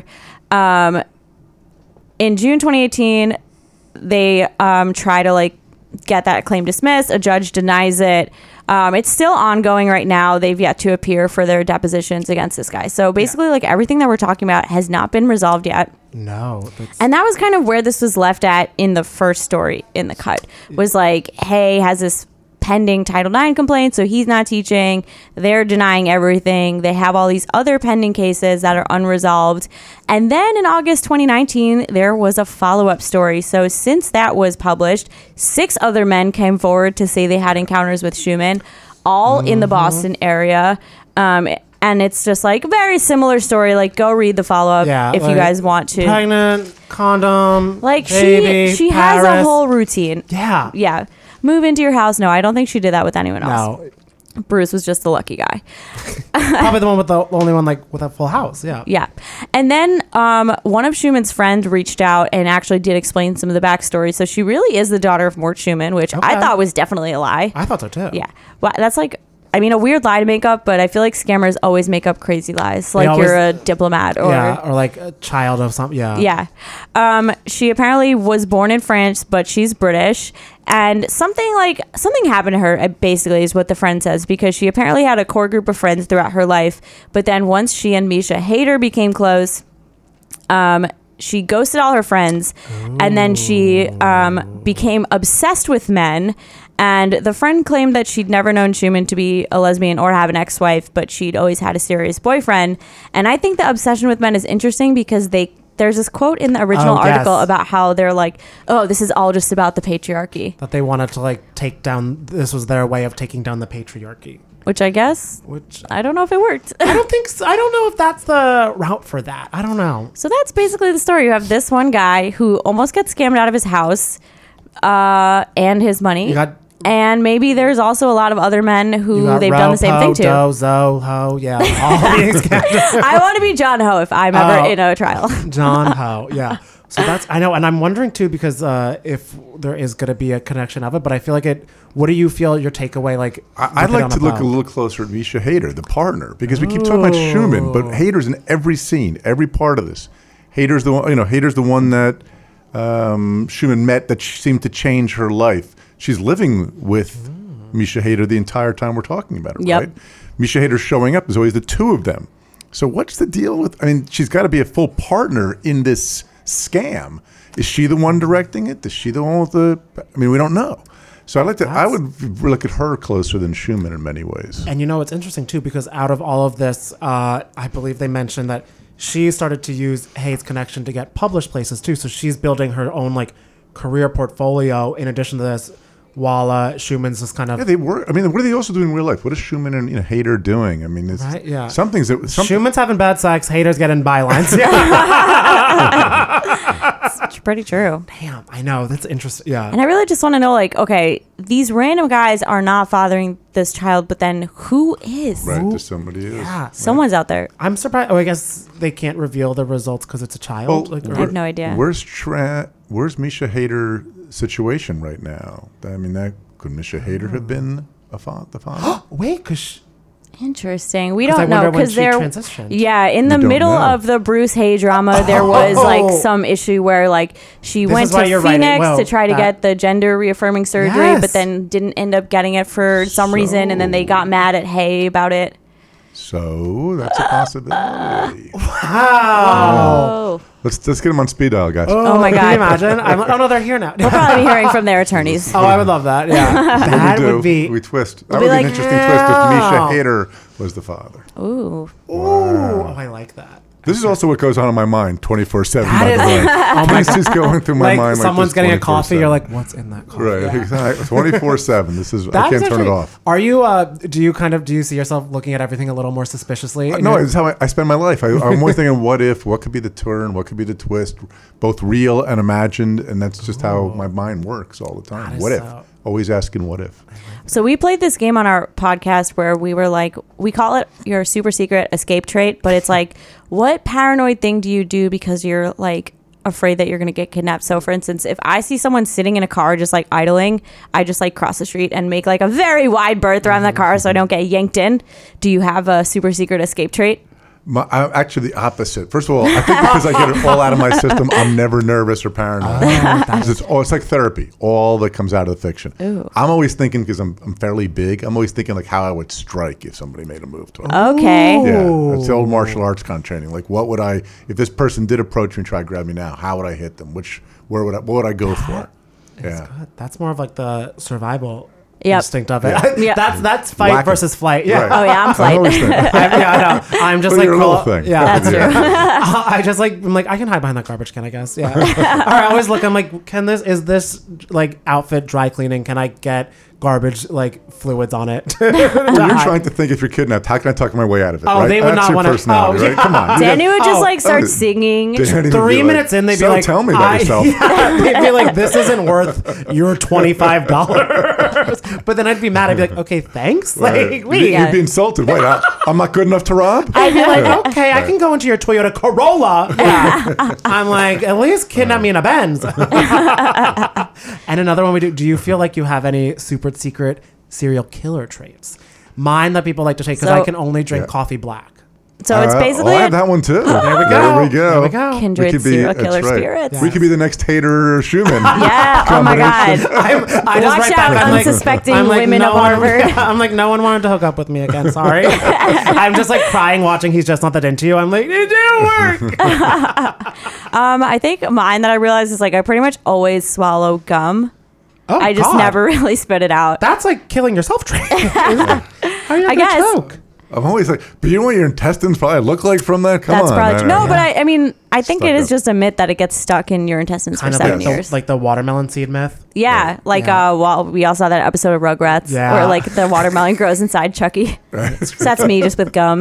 In June 2018, they try to like get that claim dismissed. A judge denies it. It's still ongoing right now. They've yet to appear for their depositions against this guy. So basically, like everything that we're talking about has not been resolved yet. No. And that was kind of where this was left at in the first story in the cut. Was like, hey, has this pending Title IX complaint, so he's not teaching. They're denying everything. They have all these other pending cases that are unresolved. And then in August 2019, there was a follow-up story. So since that was published, 6 other men came forward to say they had encounters with Schumann, all in the Boston area. And it's just like a very similar story. Like, go read the follow-up if you guys want to. Pregnant, condom, like baby, she has a whole routine. Yeah. Move into your house. No, I don't think she did that with anyone else. No. Bruce was just the lucky guy. Probably the one with the only one like with a full house. Yeah. Yeah. And then one of Schumann's friends reached out and actually did explain some of the backstory. So she really is the daughter of Mort Schumann, which I thought was definitely a lie. I thought so too. Yeah. Well, that's like, I mean, a weird lie to make up, but I feel like scammers always make up crazy lies. Like you're a diplomat or like a child of something. Yeah. Yeah. She apparently was born in France, but she's British. And something happened to her, basically, is what the friend says, because she apparently had a core group of friends throughout her life. But then once she and Misha Hader became close, she ghosted all her friends. Ooh. And then she became obsessed with men. And the friend claimed that she'd never known Schumann to be a lesbian or have an ex-wife, but she'd always had a serious boyfriend. And I think the obsession with men is interesting because there's this quote in the original article about how they're like, oh, this is all just about the patriarchy. That they wanted to like take down, this was their way of taking down the patriarchy. Which I guess, I don't know if it worked. I don't think so. I don't know if that's the route for that. I don't know. So that's basically the story. You have this one guy who almost gets scammed out of his house and his money. And maybe there's also a lot of other men who they've done the same thing to. All these I want to be John Ho if I'm ever in a trial. John Ho, yeah. So that's, I know, and I'm wondering too, because if there is going to be a connection of it, but I feel like what do you feel your takeaway, like? I'd like to look a little closer at Misha Hader, the partner, because we keep talking about Schumann, but Hader's in every scene, every part of this. Hader's the one that Schumann met that seemed to change her life. She's living with Misha Hader the entire time we're talking about it, right? Misha Hader showing up. There's always the two of them. So what's the deal with, I mean, she's got to be a full partner in this scam. Is she the one directing it? Is she the one with we don't know. So I would look at her closer than Schumann in many ways. And it's interesting too, because out of all of this, I believe they mentioned that she started to use Hayes' connection to get published places too. So she's building her own like career portfolio in addition to this, while Schumann's just kind of... Yeah, they were. I mean, what are they also doing in real life? What is Schumann and Hader doing? I mean, it's Schumann's having bad sex, Hader's getting bylines. It's pretty true. Damn, I know. That's interesting. Yeah. And I really just want to know, like, okay, these random guys are not fathering this child, but then who is? Right, somebody is. Yeah. Someone's out there. I'm surprised. Oh, I guess they can't reveal the results because it's a child. I have no idea. Where's Misha Hader situation right now? I mean, could Misha Hader have been the father? Wait, because... Interesting. We don't know because they're transitioned. Yeah, in the middle of the Bruce Hay drama, there was like some issue where like she went to Phoenix to try to get the gender reaffirming surgery, but then didn't end up getting it for some reason, and then they got mad at Hay about it. So that's a possibility. Wow. Let's get them on speed dial, guys. Oh my God. Can you imagine? Oh no, they're here now. We'll probably be hearing from their attorneys. Oh, I would love that. Yeah. That would be... We twist. That would be an interesting twist if Misha Hader was the father. Ooh. Wow. Oh, I like like that. This is also what goes on in my mind 24/7. By the way, this is going through my mind. Someone's getting a coffee. You're like, what's in that coffee? Right, exactly. 24/7. This is. I can't turn it off. Are you? Do you see yourself looking at everything a little more suspiciously? No, it's how I spend my life. I'm always thinking, what if? What could be the turn? What could be the twist? Both real and imagined, and that's just how my mind works all the time. What if? Always asking, what if? So we played this game on our podcast where we were like, we call it your super secret escape trait, but it's like, what paranoid thing do you do because you're like afraid that you're going to get kidnapped? So for instance, if I see someone sitting in a car just like idling, I just like cross the street and make like a very wide berth around the car so I don't get yanked in. Do you have a super secret escape trait? I'm actually the opposite. First of all, I think because I get it all out of my system, I'm never nervous or paranoid. It's like therapy, all that comes out of the fiction. Ooh. I'm always thinking, because I'm fairly big, I'm always thinking like how I would strike if somebody made a move to me. Okay. Yeah, it's the old martial arts kind of training. Like, what would I, if this person did approach me and try to grab me now, how would I hit them? What would I go for? Yeah. Good. That's more of like the survival instinct of it. Yeah. That's fight versus flight. Yeah. Right. Oh yeah, I'm flight. I know. I'm just like thing. Yeah, that's true. I just like I'm like I can hide behind that garbage can, I guess. Yeah. Or I always look. I'm like, is this like outfit dry cleaning? Can I get garbage like fluids on it? Well, you're trying to think if you're kidnapped, how can I talk my way out of it? Oh, right? they would That's not want to. Right? Come on. Danny would just like start singing. 3 minutes in, they'd be like, "Tell me about yourself." Yeah, they'd be like, "This isn't worth your $25." But then I'd be mad. I'd be like, "Okay, thanks." Right. Like, You'd be insulted. Wait, I'm not good enough to rob? I'd be like, "Okay, I can go into your Toyota Corolla." Yeah. I'm like, at least kidnap me in a Benz. And another one we do. Do you feel like you have any super secret serial killer traits? Mine that people like to take, because I can only drink coffee black. So it's basically I have that one too. There we go. Kindred serial killer spirits. Yes. We could be the next Hader Schumann. Yeah. Oh my God. I just watch out, unsuspecting women of Harvard. I'm like, no one wanted to hook up with me again. Sorry. I'm just like crying watching He's Just Not That Into You. I'm like, it didn't work. I think mine that I realized is like I pretty much always swallow gum. Oh, I just never really spit it out. That's like killing yourself trait. I guess. Choke? I'm always like, but you know what your intestines probably look like from that? Come on. That's probably true. No, but I mean, I think it is just a myth that it gets stuck in your intestines for 7 years. Like the watermelon seed myth? Yeah. Like, we all saw that episode of Rugrats where like the watermelon grows inside Chucky. Right. So that's me just with gum.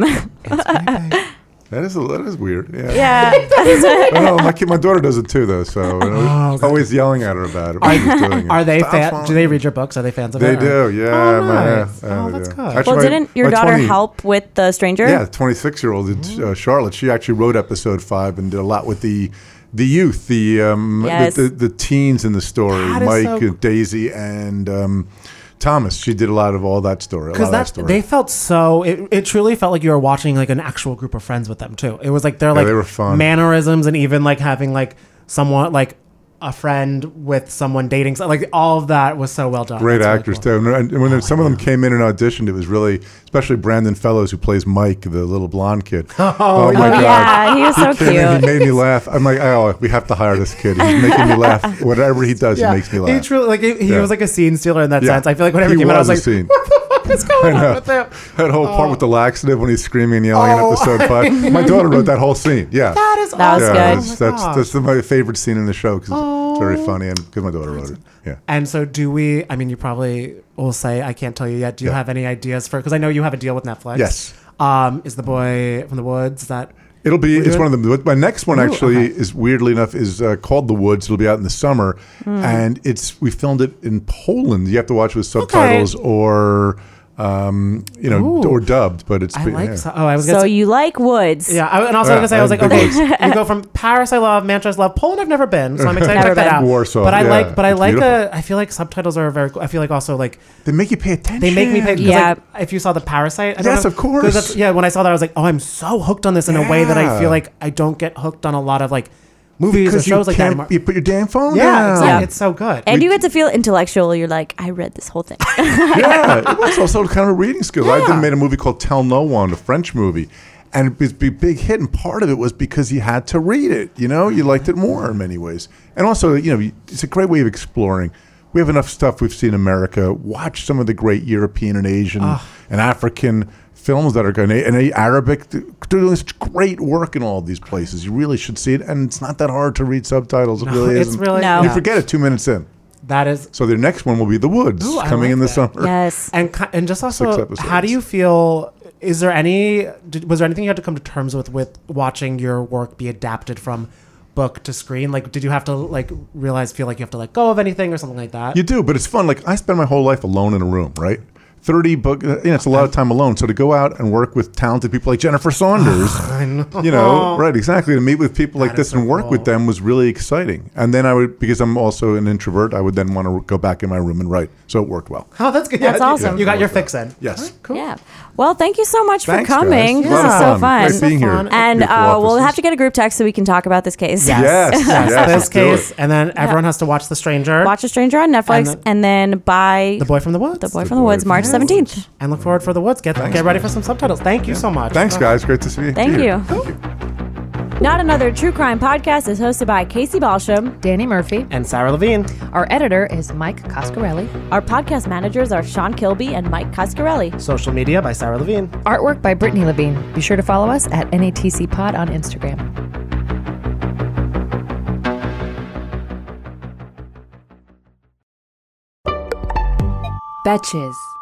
That is weird. Yeah. Yeah. Well, my daughter does it too, though. So always yelling at her about it. Are they fans? Do they read your books? Are they fans of it? They do. Yeah. Oh, nice. That's good. Actually, well, didn't your daughter help with The Stranger? Yeah, 26-year-old Charlotte. She actually wrote episode 5 and did a lot with the youth, the teens in the story, Mike, Daisy, and. Thomas, she did a lot of all that story. Because they felt so. It truly felt like you were watching like an actual group of friends with them too. It was like they were fun. Mannerisms and even like having like someone like a friend with someone dating. Like all of that was so well done. Great actors too. And when some of them came in and auditioned, it was really, especially Brandon Fellows, who plays Mike, the little blonde kid. Oh my God. Yeah, he was so cute. He made me laugh. I'm like, we have to hire this kid. He's making me laugh. Whatever he does, he makes me laugh. He truly, like, he was like a scene stealer in that sense. I feel like whenever he came out, I was like, scene. what the fuck is going on with him? That whole part with the laxative when he's screaming and yelling in episode 5. My daughter wrote that whole scene. Yeah. That is that was good. That's my favorite scene in the show because it's very funny and because my daughter wrote it. Yeah. And so you probably will say, I can't tell you yet. Do you have any ideas because I know you have a deal with Netflix. Yes. Is The Boy from the Woods that... It's one of them. My next one is weirdly enough is called The Woods. It'll be out in the summer, and we filmed it in Poland. You have to watch it with subtitles or or dubbed. But it's you like woods? Yeah, and also I was gonna say I was like, okay, you go from Paris, I love Manchester, I love Poland. I've never been, so I'm excited to check that out. Warsaw, but I feel like subtitles are very cool. I feel like also like they make you pay attention. They make me pay. Yeah. Like, if you saw The Parasite, of course. When I saw that, I was like, oh, I'm so hooked on this in a way that I feel like I don't get hooked on a lot of like movies or shows like that. You put your damn phone down. Yeah, exactly. It's so good. And you get to feel intellectual. You're like, I read this whole thing. Yeah, it was also kind of a reading skill. I made a movie called Tell No One, a French movie. And it was a big hit, and part of it was because you had to read it. You liked it more in many ways. And also, it's a great way of exploring. We have enough stuff we've seen in America. Watch some of the great European and Asian and African films that are going and Arabic. They're doing such great work in all of these places. You really should see it, and it's not that hard to read subtitles. It really isn't. Really, you forget it 2 minutes in. That is. So their next one will be The Woods, coming in the summer. Yes. And just also, how do you feel? Was there anything you had to come to terms with watching your work be adapted from book to screen? Like, did you have to feel like you have to let go of anything or something like that? You do, but it's fun. Like, I spend my whole life alone in a room, right? 30 book, it's a lot of time alone. So to go out and work with talented people like Jennifer Saunders, I know. Right, exactly. To meet with people like this and work with them was really exciting. And then because I'm also an introvert, I would then want to go back in my room and write. So it worked well. Oh, that's good. That's awesome. You got your fix in. Yes. Right, cool. Yeah. Well, thank you so much for coming. Guys. This is so fun. Great being here. And we'll have to get a group text so we can talk about this case. Yes. This case. And then everyone has to watch The Stranger. Watch The Stranger on Netflix. And then buy The Boy from the Woods. The Boy from the Woods, March 17th. And look forward for The Woods. Get ready for some subtitles. Thank you so much. Thanks, guys. Great to see you. Thank you. Not Another True Crime Podcast is hosted by Casey Balsham, Danny Murphy, and Sarah Levine. Our editor is Mike Coscarelli. Our podcast managers are Sean Kilby and Mike Coscarelli. Social media by Sarah Levine. Artwork by Brittany Levine. Be sure to follow us at NATC Pod on Instagram. Betches.